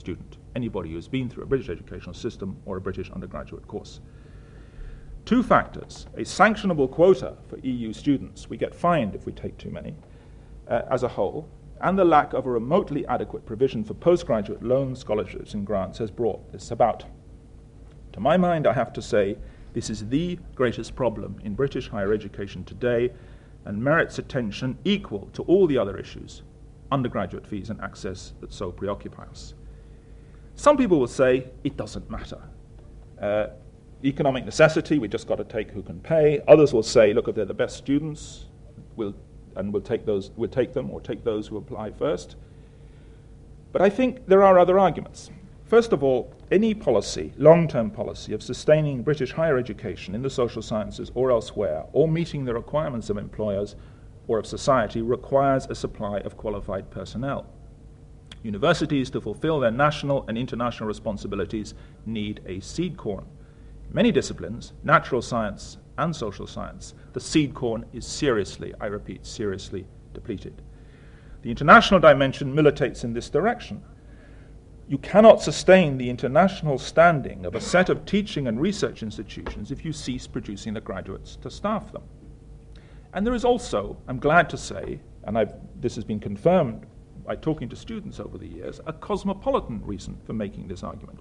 anybody who's been through a British educational system or a British undergraduate course. Two factors: a sanctionable quota for EU students, we get fined if we take too many, as a whole, and the lack of a remotely adequate provision for postgraduate loans, scholarships, and grants has brought this about. To my mind, I have to say, this is the greatest problem in British higher education today and merits attention equal to all the other issues, undergraduate fees and access, that so preoccupy us. Some people will say it doesn't matter. Economic necessity, we just got to take who can pay. Others will say, look, if they're the best students, we'll take them, or take those who apply first. But I think there are other arguments. First of all, any policy, long-term policy, of sustaining British higher education in the social sciences or elsewhere, or meeting the requirements of employers or of society, requires a supply of qualified personnel. Universities, to fulfill their national and international responsibilities, need a seed corn. In many disciplines, natural science and social science, the seed corn is seriously, I repeat, seriously depleted. The international dimension militates in this direction. You cannot sustain the international standing of a set of teaching and research institutions if you cease producing the graduates to staff them. And there is also, I'm glad to say, and this has been confirmed by talking to students over the years, a cosmopolitan reason for making this argument.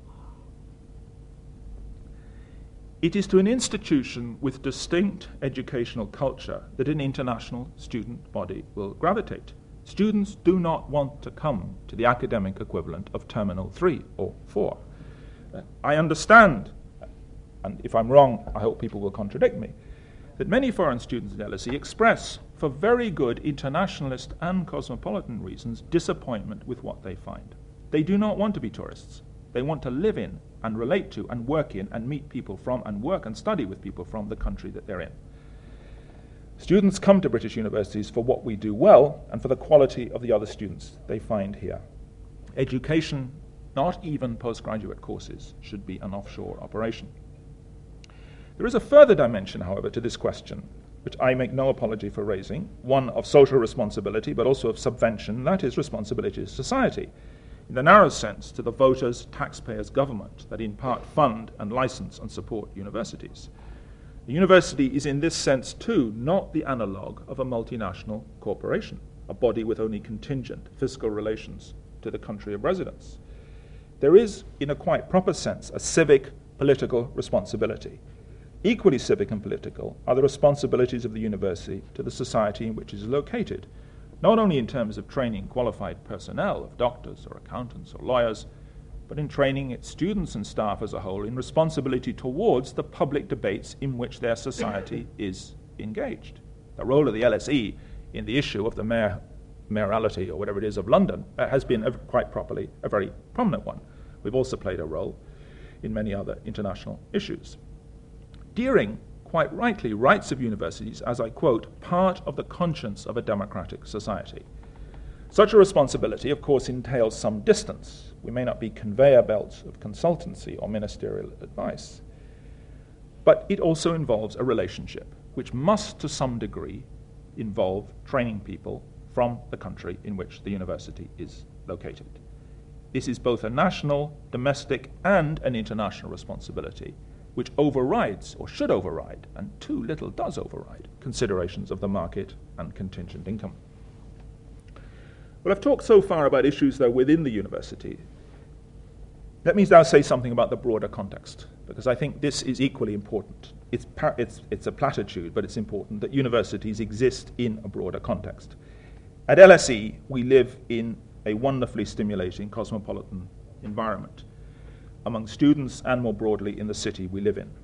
It is to an institution with distinct educational culture that an international student body will gravitate. Students do not want to come to the academic equivalent of Terminal 3 or 4. I understand, and if I'm wrong, I hope people will contradict me, that many foreign students at LSE express, for very good internationalist and cosmopolitan reasons, disappointment with what they find. They do not want to be tourists. They want to live in and relate to and work in and meet people from and work and study with people from the country that they're in. Students come to British universities for what we do well and for the quality of the other students they find here. Education, not even postgraduate courses, should be an offshore operation. There is a further dimension, however, to this question, which I make no apology for raising, one of social responsibility, but also of subvention, that is responsibility to society, in the narrow sense to the voters, taxpayers, government, that in part fund and license and support universities. The university is in this sense, too, not the analogue of a multinational corporation, a body with only contingent fiscal relations to the country of residence. There is, in a quite proper sense, a civic, political responsibility. Equally civic and political are the responsibilities of the university to the society in which it is located, not only in terms of training qualified personnel of doctors or accountants or lawyers, but in training its students and staff as a whole in responsibility towards the public debates in which their society is engaged. The role of the LSE in the issue of the mayoralty or whatever it is of London has been quite properly a very prominent one. We've also played a role in many other international issues. Deering, quite rightly, writes of universities as, I quote, part of the conscience of a democratic society. Such a responsibility, of course, entails some distance. We may not be conveyor belts of consultancy or ministerial advice. But it also involves a relationship, which must, to some degree, involve training people from the country in which the university is located. This is both a national, domestic, and an international responsibility, which overrides, or should override, and too little does override, considerations of the market and contingent income. Well, I've talked so far about issues that are within the university. Let me now say something about the broader context, because I think this is equally important. It's a platitude, but it's important that universities exist in a broader context. At LSE, we live in a wonderfully stimulating cosmopolitan environment among students and more broadly in the city we live in.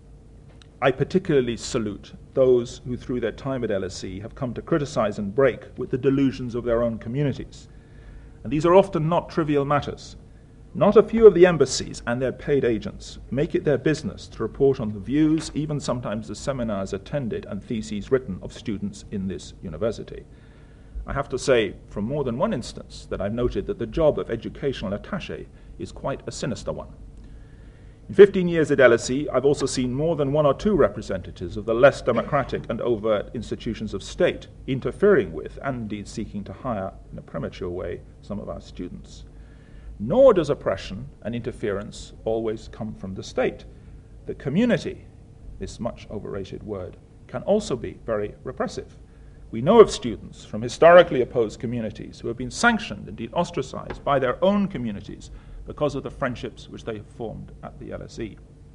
I particularly salute those who through their time at LSE have come to criticize and break with the delusions of their own communities. And these are often not trivial matters. Not a few of the embassies and their paid agents make it their business to report on the views, even sometimes the seminars attended and theses written of students in this university. I have to say, from more than one instance, that I've noted that the job of educational attaché is quite a sinister one. In 15 years at LSE, I've also seen more than one or two representatives of the less democratic and overt institutions of state interfering with, and indeed seeking to hire in a premature way, some of our students. nor does oppression and interference always come from the state. The community, this much overrated word, can also be very repressive. We know of students from historically opposed communities who have been sanctioned, indeed ostracized, by their own communities because of the friendships which they have formed at the LSE.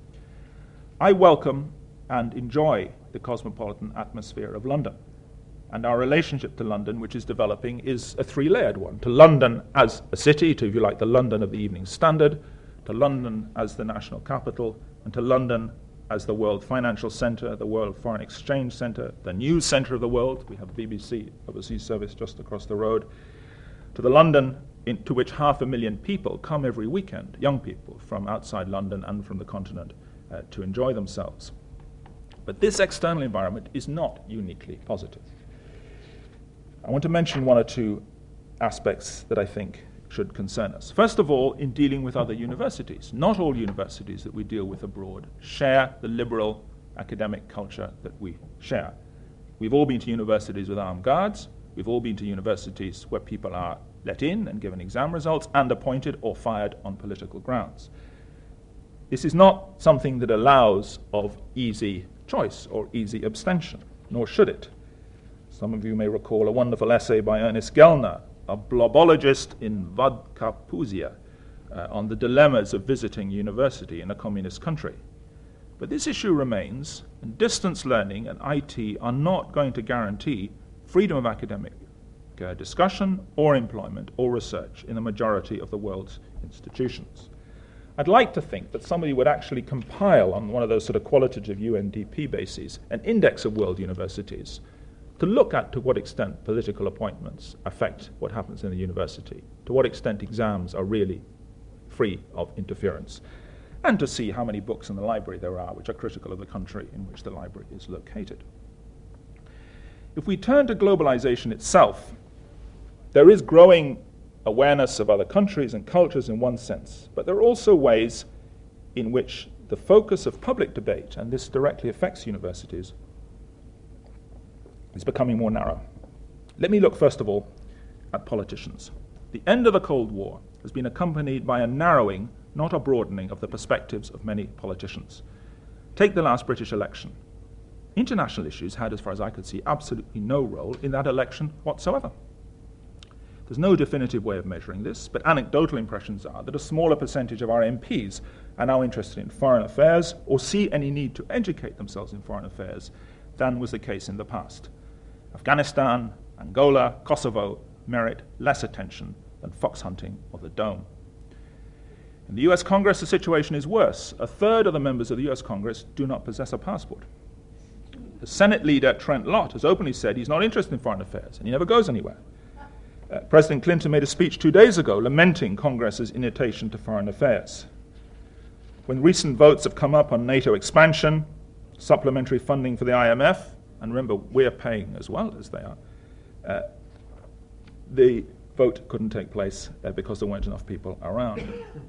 I welcome and enjoy the cosmopolitan atmosphere of London. And our relationship to London, which is developing, is a three-layered one. To London as a city, to, if you like, the London of the Evening Standard, to London as the national capital, and to London as the world financial centre, the world foreign exchange centre, the news centre of the world. We have BBC overseas service just across the road. To the London to which 500,000 people come every weekend, young people from outside London and from the continent, to enjoy themselves. But this external environment is not uniquely positive. I want to mention one or two aspects that I think should concern us. First of all, in dealing with other universities. Not all universities that we deal with abroad share the liberal academic culture that we share. We've all been to universities with armed guards. We've all been to universities where people are let in and given exam results and appointed or fired on political grounds. This is not something that allows of easy choice or easy abstention, nor should it. Some of you may recall a wonderful essay by Ernest Gellner, a blobologist in Vadkapuzia, on the dilemmas of visiting university in a communist country. But this issue remains, and distance learning and IT are not going to guarantee freedom of academic discussion or employment or research in the majority of the world's institutions. I'd like to think that somebody would actually compile on one of those sort of qualitative UNDP bases an index of world universities to look at to what extent political appointments affect what happens in the university, to what extent exams are really free of interference, and to see how many books in the library there are which are critical of the country in which the library is located. If we turn to globalization itself, there is growing awareness of other countries and cultures in one sense, but there are also ways in which the focus of public debate, and this directly affects universities, is becoming more narrow. Let me look first of all at politicians. The end of the Cold War has been accompanied by a narrowing, not a broadening, of the perspectives of many politicians. Take the last British election. International issues had, as far as I could see, absolutely no role in that election whatsoever. There's no definitive way of measuring this, but anecdotal impressions are that a smaller percentage of our MPs are now interested in foreign affairs or see any need to educate themselves in foreign affairs than was the case in the past. Afghanistan, Angola, Kosovo merit less attention than fox hunting or the Dome. In the US Congress, the situation is worse. A third of the members of the US Congress do not possess a passport. The Senate leader, Trent Lott, has openly said he's not interested in foreign affairs, and he never goes anywhere. President Clinton made a speech 2 days ago lamenting Congress's inattention to foreign affairs. When recent votes have come up on NATO expansion, supplementary funding for the IMF, and remember, we're paying as well as they are, the vote couldn't take place because there weren't enough people around.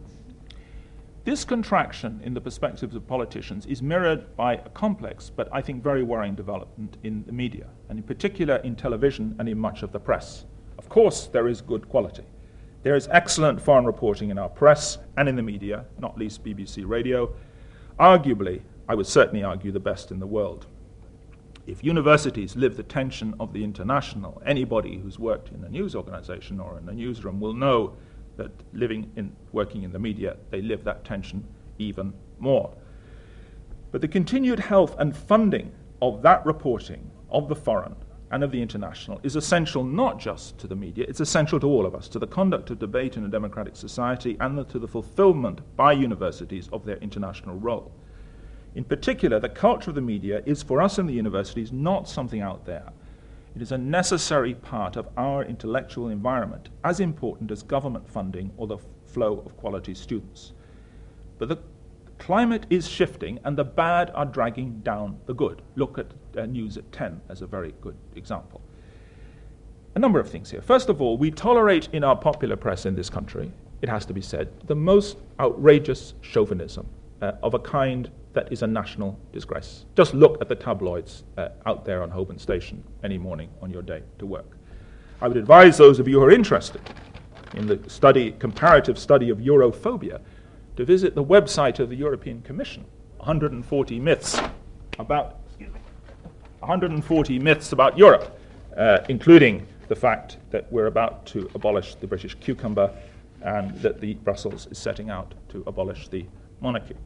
This contraction in the perspectives of politicians is mirrored by a complex, but I think very worrying development in the media, and in particular in television and in much of the press. Of course, there is good quality. There is excellent foreign reporting in our press and in the media, not least BBC Radio. Arguably, I would certainly argue, the best in the world. If universities live the tension of the international, anybody who's worked in a news organization or in a newsroom will know that working in the media, they live that tension even more. But the continued health and funding of that reporting of the foreign and of the international is essential not just to the media, it's essential to all of us, to the conduct of debate in a democratic society and to the fulfillment by universities of their international role. In particular, the culture of the media is, for us in the universities, not something out there. It is a necessary part of our intellectual environment, as important as government funding or the flow of quality students. But the climate is shifting, and the bad are dragging down the good. Look at News at 10 as a very good example. A number of things here. First of all, we tolerate in our popular press in this country, it has to be said, the most outrageous chauvinism of a kind that is a national disgrace. Just look at the tabloids out there on Holborn Station any morning on your day to work. I would advise those of you who are interested in the comparative study of Europhobia, to visit the website of the European Commission. 140 myths about Europe, including the fact that we're about to abolish the British cucumber and that Brussels is setting out to abolish the monarchy.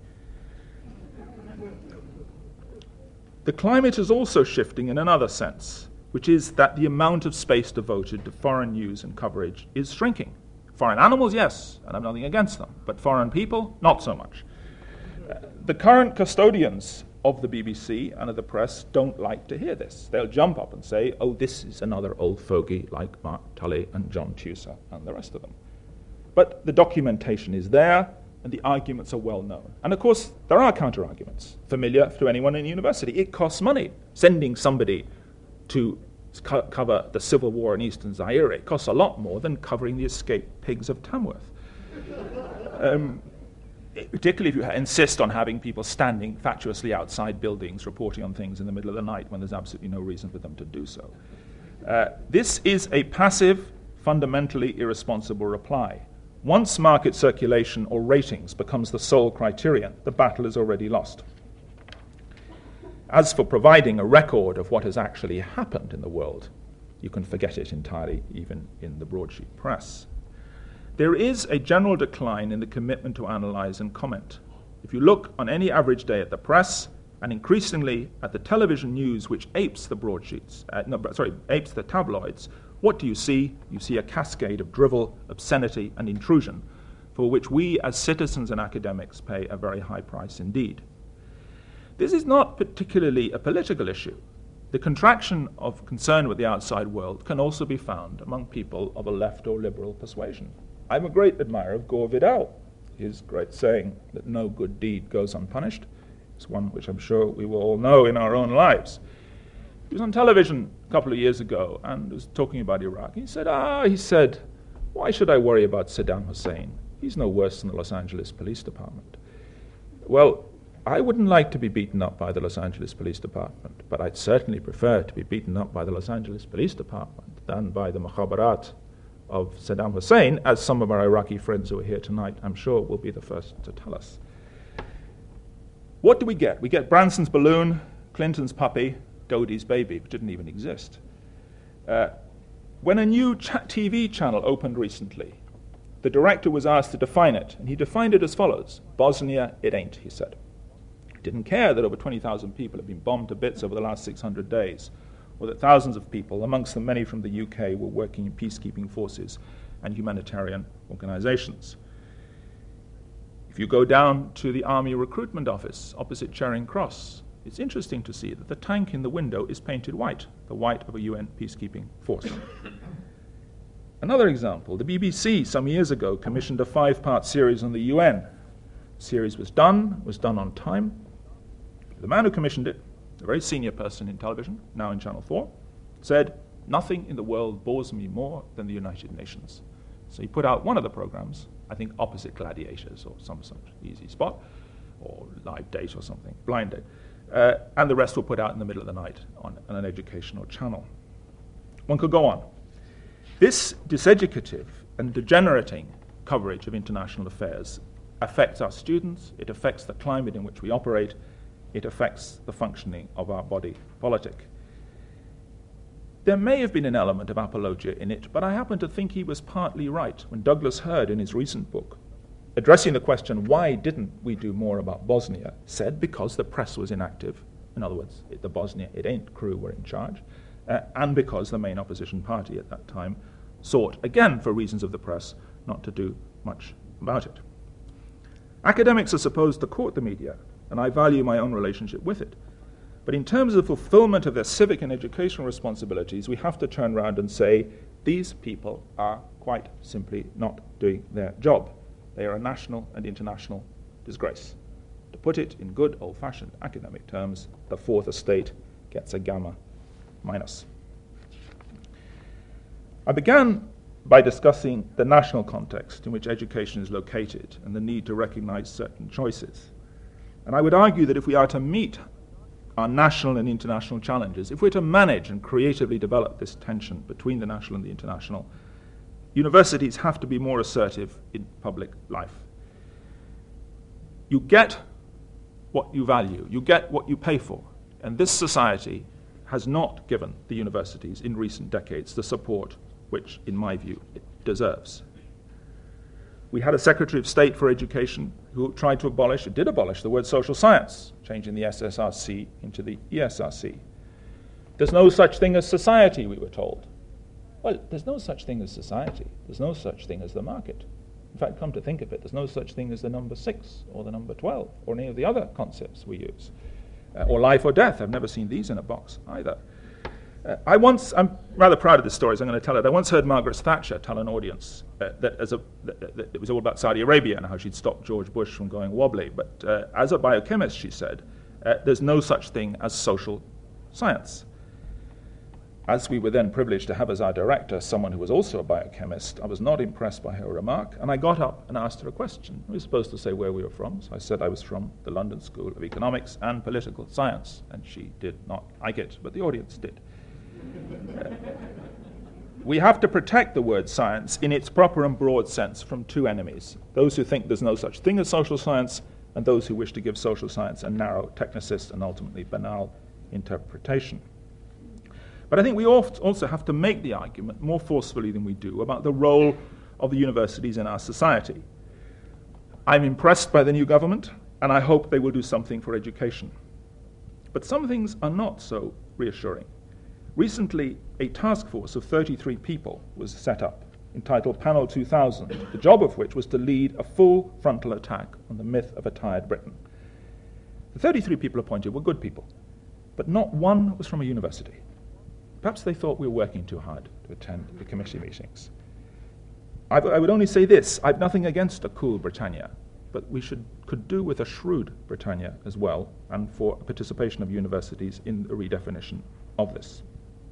The climate is also shifting in another sense, which is that the amount of space devoted to foreign news and coverage is shrinking. Foreign animals, yes, and I have nothing against them, but foreign people, not so much. The current custodians of the BBC and of the press don't like to hear this. They'll jump up and say, oh, this is another old fogey like Mark Tully and John Tusa and the rest of them. But the documentation is there, and the arguments are well known. And of course, there are counter-arguments, familiar to anyone in university. It costs money sending somebody to cover the civil war in eastern Zaire. It costs a lot more than covering the escaped pigs of Tamworth. Particularly if you insist on having people standing fatuously outside buildings reporting on things in the middle of the night when there's absolutely no reason for them to do so. This is a passive, fundamentally irresponsible reply. Once market circulation or ratings becomes the sole criterion, the battle is already lost. As for providing a record of what has actually happened in the world, you can forget it entirely, even in the broadsheet press. There is a general decline in the commitment to analyze and comment. If you look on any average day at the press, and increasingly at the television news which apes the broadsheets, apes the tabloids, what do you see? You see a cascade of drivel, obscenity, and intrusion, for which we as citizens and academics pay a very high price indeed. This is not particularly a political issue. The contraction of concern with the outside world can also be found among people of a left or liberal persuasion. I'm a great admirer of Gore Vidal. His great saying that no good deed goes unpunished is one which I'm sure we will all know in our own lives. He was on television a couple of years ago and was talking about Iraq. He said, why should I worry about Saddam Hussein? He's no worse than the Los Angeles Police Department. Well, I wouldn't like to be beaten up by the Los Angeles Police Department, but I'd certainly prefer to be beaten up by the Los Angeles Police Department than by the mukhabarat of Saddam Hussein, as some of our Iraqi friends who are here tonight, I'm sure, will be the first to tell us. What do we get? We get Branson's balloon, Clinton's puppy, Dodi's baby, which didn't even exist. When a new TV channel opened recently, the director was asked to define it, and he defined it as follows. Bosnia, it ain't, he said. He didn't care that over 20,000 people have been bombed to bits over the last 600 days, or that thousands of people, amongst them many from the UK, were working in peacekeeping forces and humanitarian organizations. If you go down to the Army Recruitment Office opposite Charing Cross, it's interesting to see that the tank in the window is painted white, the white of a UN peacekeeping force. Another example, the BBC some years ago commissioned a 5-part series on the UN. The series was done on time. The man who commissioned it, a very senior person in television, now in Channel 4, said, nothing in the world bores me more than the United Nations. So he put out one of the programs, I think opposite Gladiators or some such easy spot, or Live Date or something, Blind Date. And the rest were put out in the middle of the night on an educational channel. One could go on. This diseducative and degenerating coverage of international affairs affects our students, it affects the climate in which we operate, it affects the functioning of our body politic. There may have been an element of apologia in it, but I happen to think he was partly right when Douglas Hurd, in his recent book, addressing the question, why didn't we do more about Bosnia, said because the press was inactive. In other words, the Bosnia It Ain't crew were in charge, and because the main opposition party at that time sought, again for reasons of the press, not to do much about it. Academics are supposed to court the media, and I value my own relationship with it. But in terms of fulfillment of their civic and educational responsibilities, we have to turn around and say, these people are quite simply not doing their job. They are a national and international disgrace. To put it in good old-fashioned academic terms, the fourth estate gets a gamma minus. I began by discussing the national context in which education is located and the need to recognize certain choices. And I would argue that if we are to meet our national and international challenges, if we're to manage and creatively develop this tension between the national and the international, universities have to be more assertive in public life. You get what you value, you get what you pay for, and this society has not given the universities in recent decades the support which, in my view, it deserves. We had a Secretary of State for Education who tried to abolish the word social science, changing the SSRC into the ESRC. There's no such thing as society, we were told. Well, there's no such thing as society. There's no such thing as the market. In fact, come to think of it, there's no such thing as the number 6 or the number 12 or any of the other concepts we use. Or life or death. I've never seen these in a box either. I'm rather proud of this story, so I'm going to tell it. I once heard Margaret Thatcher tell an audience that it was all about Saudi Arabia and how she'd stopped George Bush from going wobbly. But as a biochemist, she said, there's no such thing as social science. As we were then privileged to have as our director someone who was also a biochemist, I was not impressed by her remark, and I got up and asked her a question. We were supposed to say where we were from, so I said I was from the London School of Economics and Political Science, and she did not like it, but the audience did. We have to protect the word science in its proper and broad sense from two enemies, those who think there's no such thing as social science and those who wish to give social science a narrow, technicist, and ultimately banal interpretation. But I think we also have to make the argument more forcefully than we do about the role of the universities in our society. I'm impressed by the new government, and I hope they will do something for education. But some things are not so reassuring. Recently, a task force of 33 people was set up, entitled Panel 2000, the job of which was to lead a full frontal attack on the myth of a tired Britain. The 33 people appointed were good people, but not one was from a university. Perhaps they thought we were working too hard to attend the committee meetings. I would only say this: I've nothing against a cool Britannia, but we could do with a shrewd Britannia as well, and for participation of universities in the redefinition of this.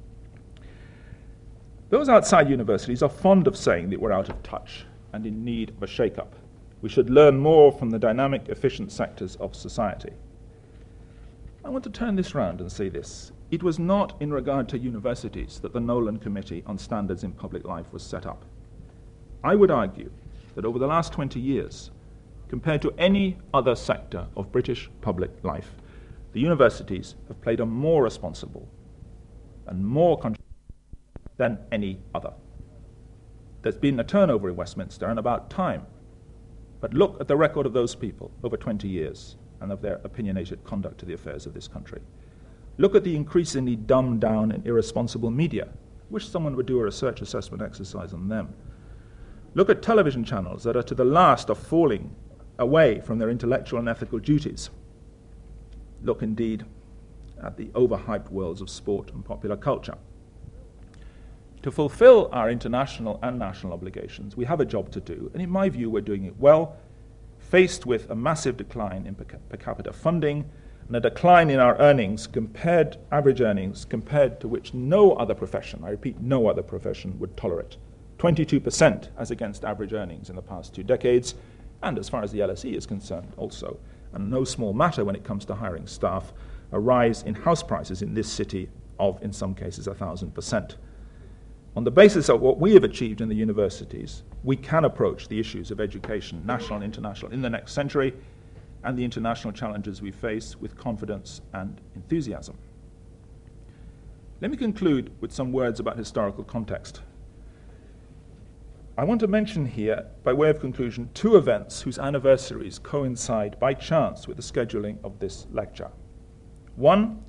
Those outside universities are fond of saying that we're out of touch and in need of a shake-up. We should learn more from the dynamic, efficient sectors of society. I want to turn this round and say this. It was not in regard to universities that the Nolan Committee on Standards in Public Life was set up. I would argue that over the last 20 years, compared to any other sector of British public life, the universities have played a more responsible and more contribution than any other. There's been a turnover in Westminster and about time, but look at the record of those people over 20 years and of their opinionated conduct to the affairs of this country. Look at the increasingly dumbed down and irresponsible media. Wish someone would do a research assessment exercise on them. Look at television channels that are to the last of falling away from their intellectual and ethical duties. Look indeed at the overhyped worlds of sport and popular culture. To fulfill our international and national obligations, we have a job to do, and in my view, we're doing it well, faced with a massive decline in per capita funding and a decline in our average earnings, compared to which no other profession, I repeat, no other profession would tolerate. 22% as against average earnings in the past 2 decades, and as far as the LSE is concerned also, and no small matter when it comes to hiring staff, a rise in house prices in this city of, in some cases, 1,000%. On the basis of what we have achieved in the universities, we can approach the issues of education, national and international, in the next century, and the international challenges we face with confidence and enthusiasm. Let me conclude with some words about historical context. I want to mention here, by way of conclusion, 2 events whose anniversaries coincide by chance with the scheduling of this lecture. One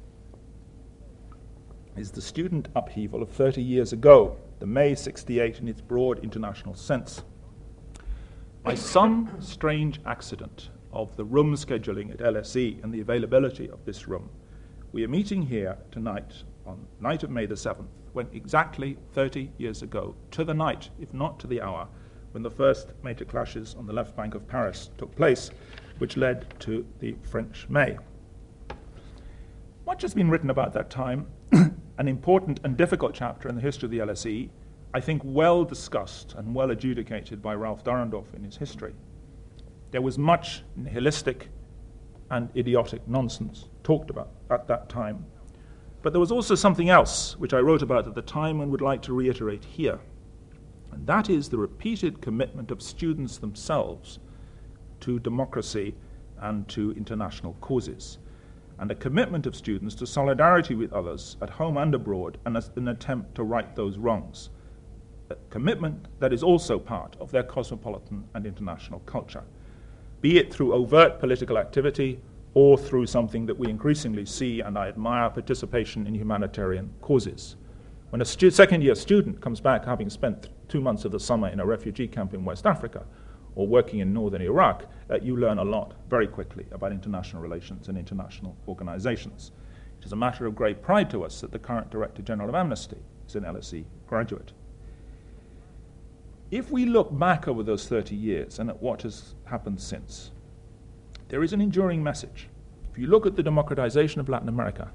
is the student upheaval of 30 years ago, the May '68 in its broad international sense. By some strange accident of the room scheduling at LSE and the availability of this room, we are meeting here tonight on the night of May the 7th, when exactly 30 years ago, to the night, if not to the hour, when the first major clashes on the left bank of Paris took place, which led to the French May. Much has been written about that time, an important and difficult chapter in the history of the LSE, I think well discussed and well adjudicated by Ralph Durrendorff in his history. There was much nihilistic and idiotic nonsense talked about at that time. But there was also something else which I wrote about at the time and would like to reiterate here. And that is the repeated commitment of students themselves to democracy and to international causes, and a commitment of students to solidarity with others at home and abroad, and as an attempt to right those wrongs. A commitment that is also part of their cosmopolitan and international culture, be it through overt political activity or through something that we increasingly see and I admire, participation in humanitarian causes. When a second-year student comes back having spent 2 months of the summer in a refugee camp in West Africa or working in northern Iraq, you learn a lot very quickly about international relations and international organizations. It is a matter of great pride to us that the current Director General of Amnesty is an LSE graduate. If we look back over those 30 years and at what has happened since, there is an enduring message. If you look at the democratization of Latin America,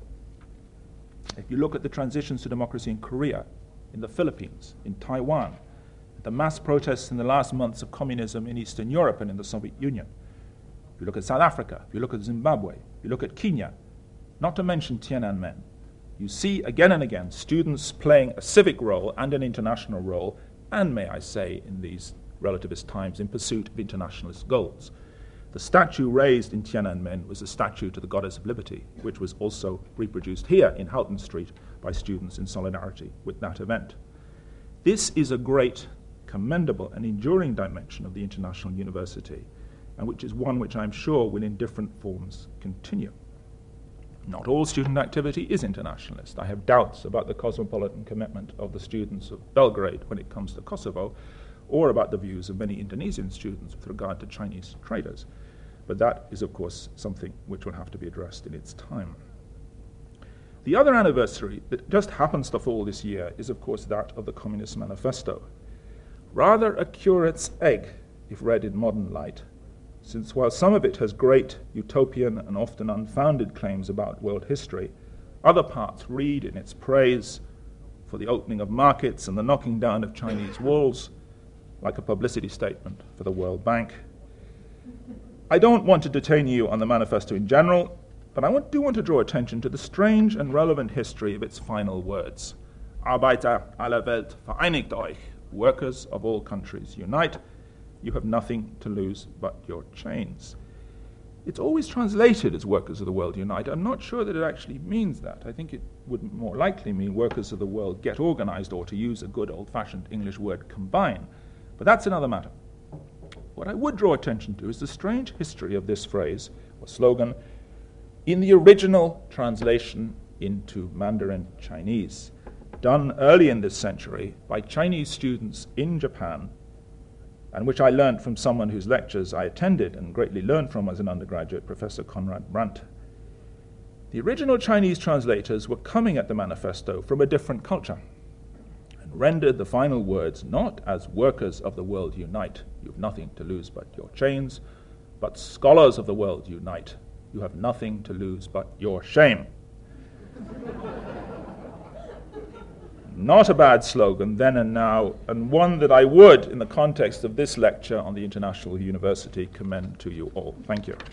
if you look at the transitions to democracy in Korea, in the Philippines, in Taiwan, the mass protests in the last months of communism in Eastern Europe and in the Soviet Union, if you look at South Africa, if you look at Zimbabwe, if you look at Kenya, not to mention Tiananmen, you see again and again students playing a civic role and an international role, and may I say, in these relativist times, in pursuit of internationalist goals. The statue raised in Tiananmen was a statue to the Goddess of Liberty, which was also reproduced here in Houghton Street by students in solidarity with that event. This is a great, commendable and enduring dimension of the International University, and which is one which I'm sure will in different forms continue. Not all student activity is internationalist. I have doubts about the cosmopolitan commitment of the students of Belgrade when it comes to Kosovo, or about the views of many Indonesian students with regard to Chinese traders. But that is, of course, something which will have to be addressed in its time. The other anniversary that just happens to fall this year is, of course, that of the Communist Manifesto. Rather a curate's egg, if read in modern light, since while some of it has great utopian and often unfounded claims about world history, other parts read in its praise for the opening of markets and the knocking down of Chinese walls, like a publicity statement for the World Bank. I don't want to detain you on the manifesto in general, but I do want to draw attention to the strange and relevant history of its final words. Arbeiter aller Welt, vereinigt euch. Workers of all countries, unite. You have nothing to lose but your chains. It's always translated as workers of the world unite. I'm not sure that it actually means that. I think it would more likely mean workers of the world get organized, or to use a good old-fashioned English word, combine. But that's another matter. What I would draw attention to is the strange history of this phrase, or slogan, in the original translation into Mandarin Chinese, done early in this century by Chinese students in Japan, and which I learned from someone whose lectures I attended and greatly learned from as an undergraduate, Professor Conrad Brandt. The original Chinese translators were coming at the manifesto from a different culture and rendered the final words not as workers of the world unite, you have nothing to lose but your chains, but scholars of the world unite, you have nothing to lose but your shame. Not a bad slogan then and now, and one that I would, in the context of this lecture on the International University, commend to you all. Thank you.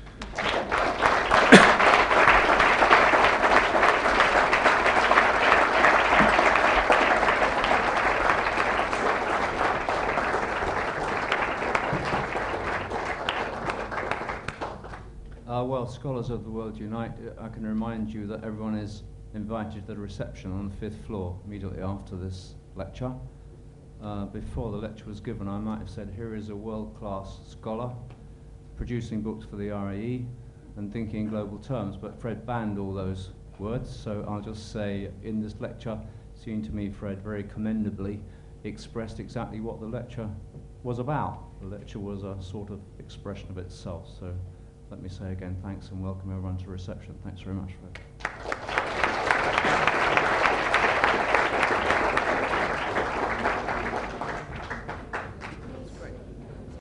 Well, Scholars of the World Unite, I can remind you that everyone is invited to the reception on the 5th floor immediately after this lecture. Before the lecture was given, I might have said, here is a world-class scholar producing books for the RAE and thinking in global terms, but Fred banned all those words, so I'll just say in this lecture, it seemed to me Fred very commendably expressed exactly what the lecture was about. The lecture was a sort of expression of itself, so let me say again thanks and welcome everyone to reception. Thanks very much, Fred.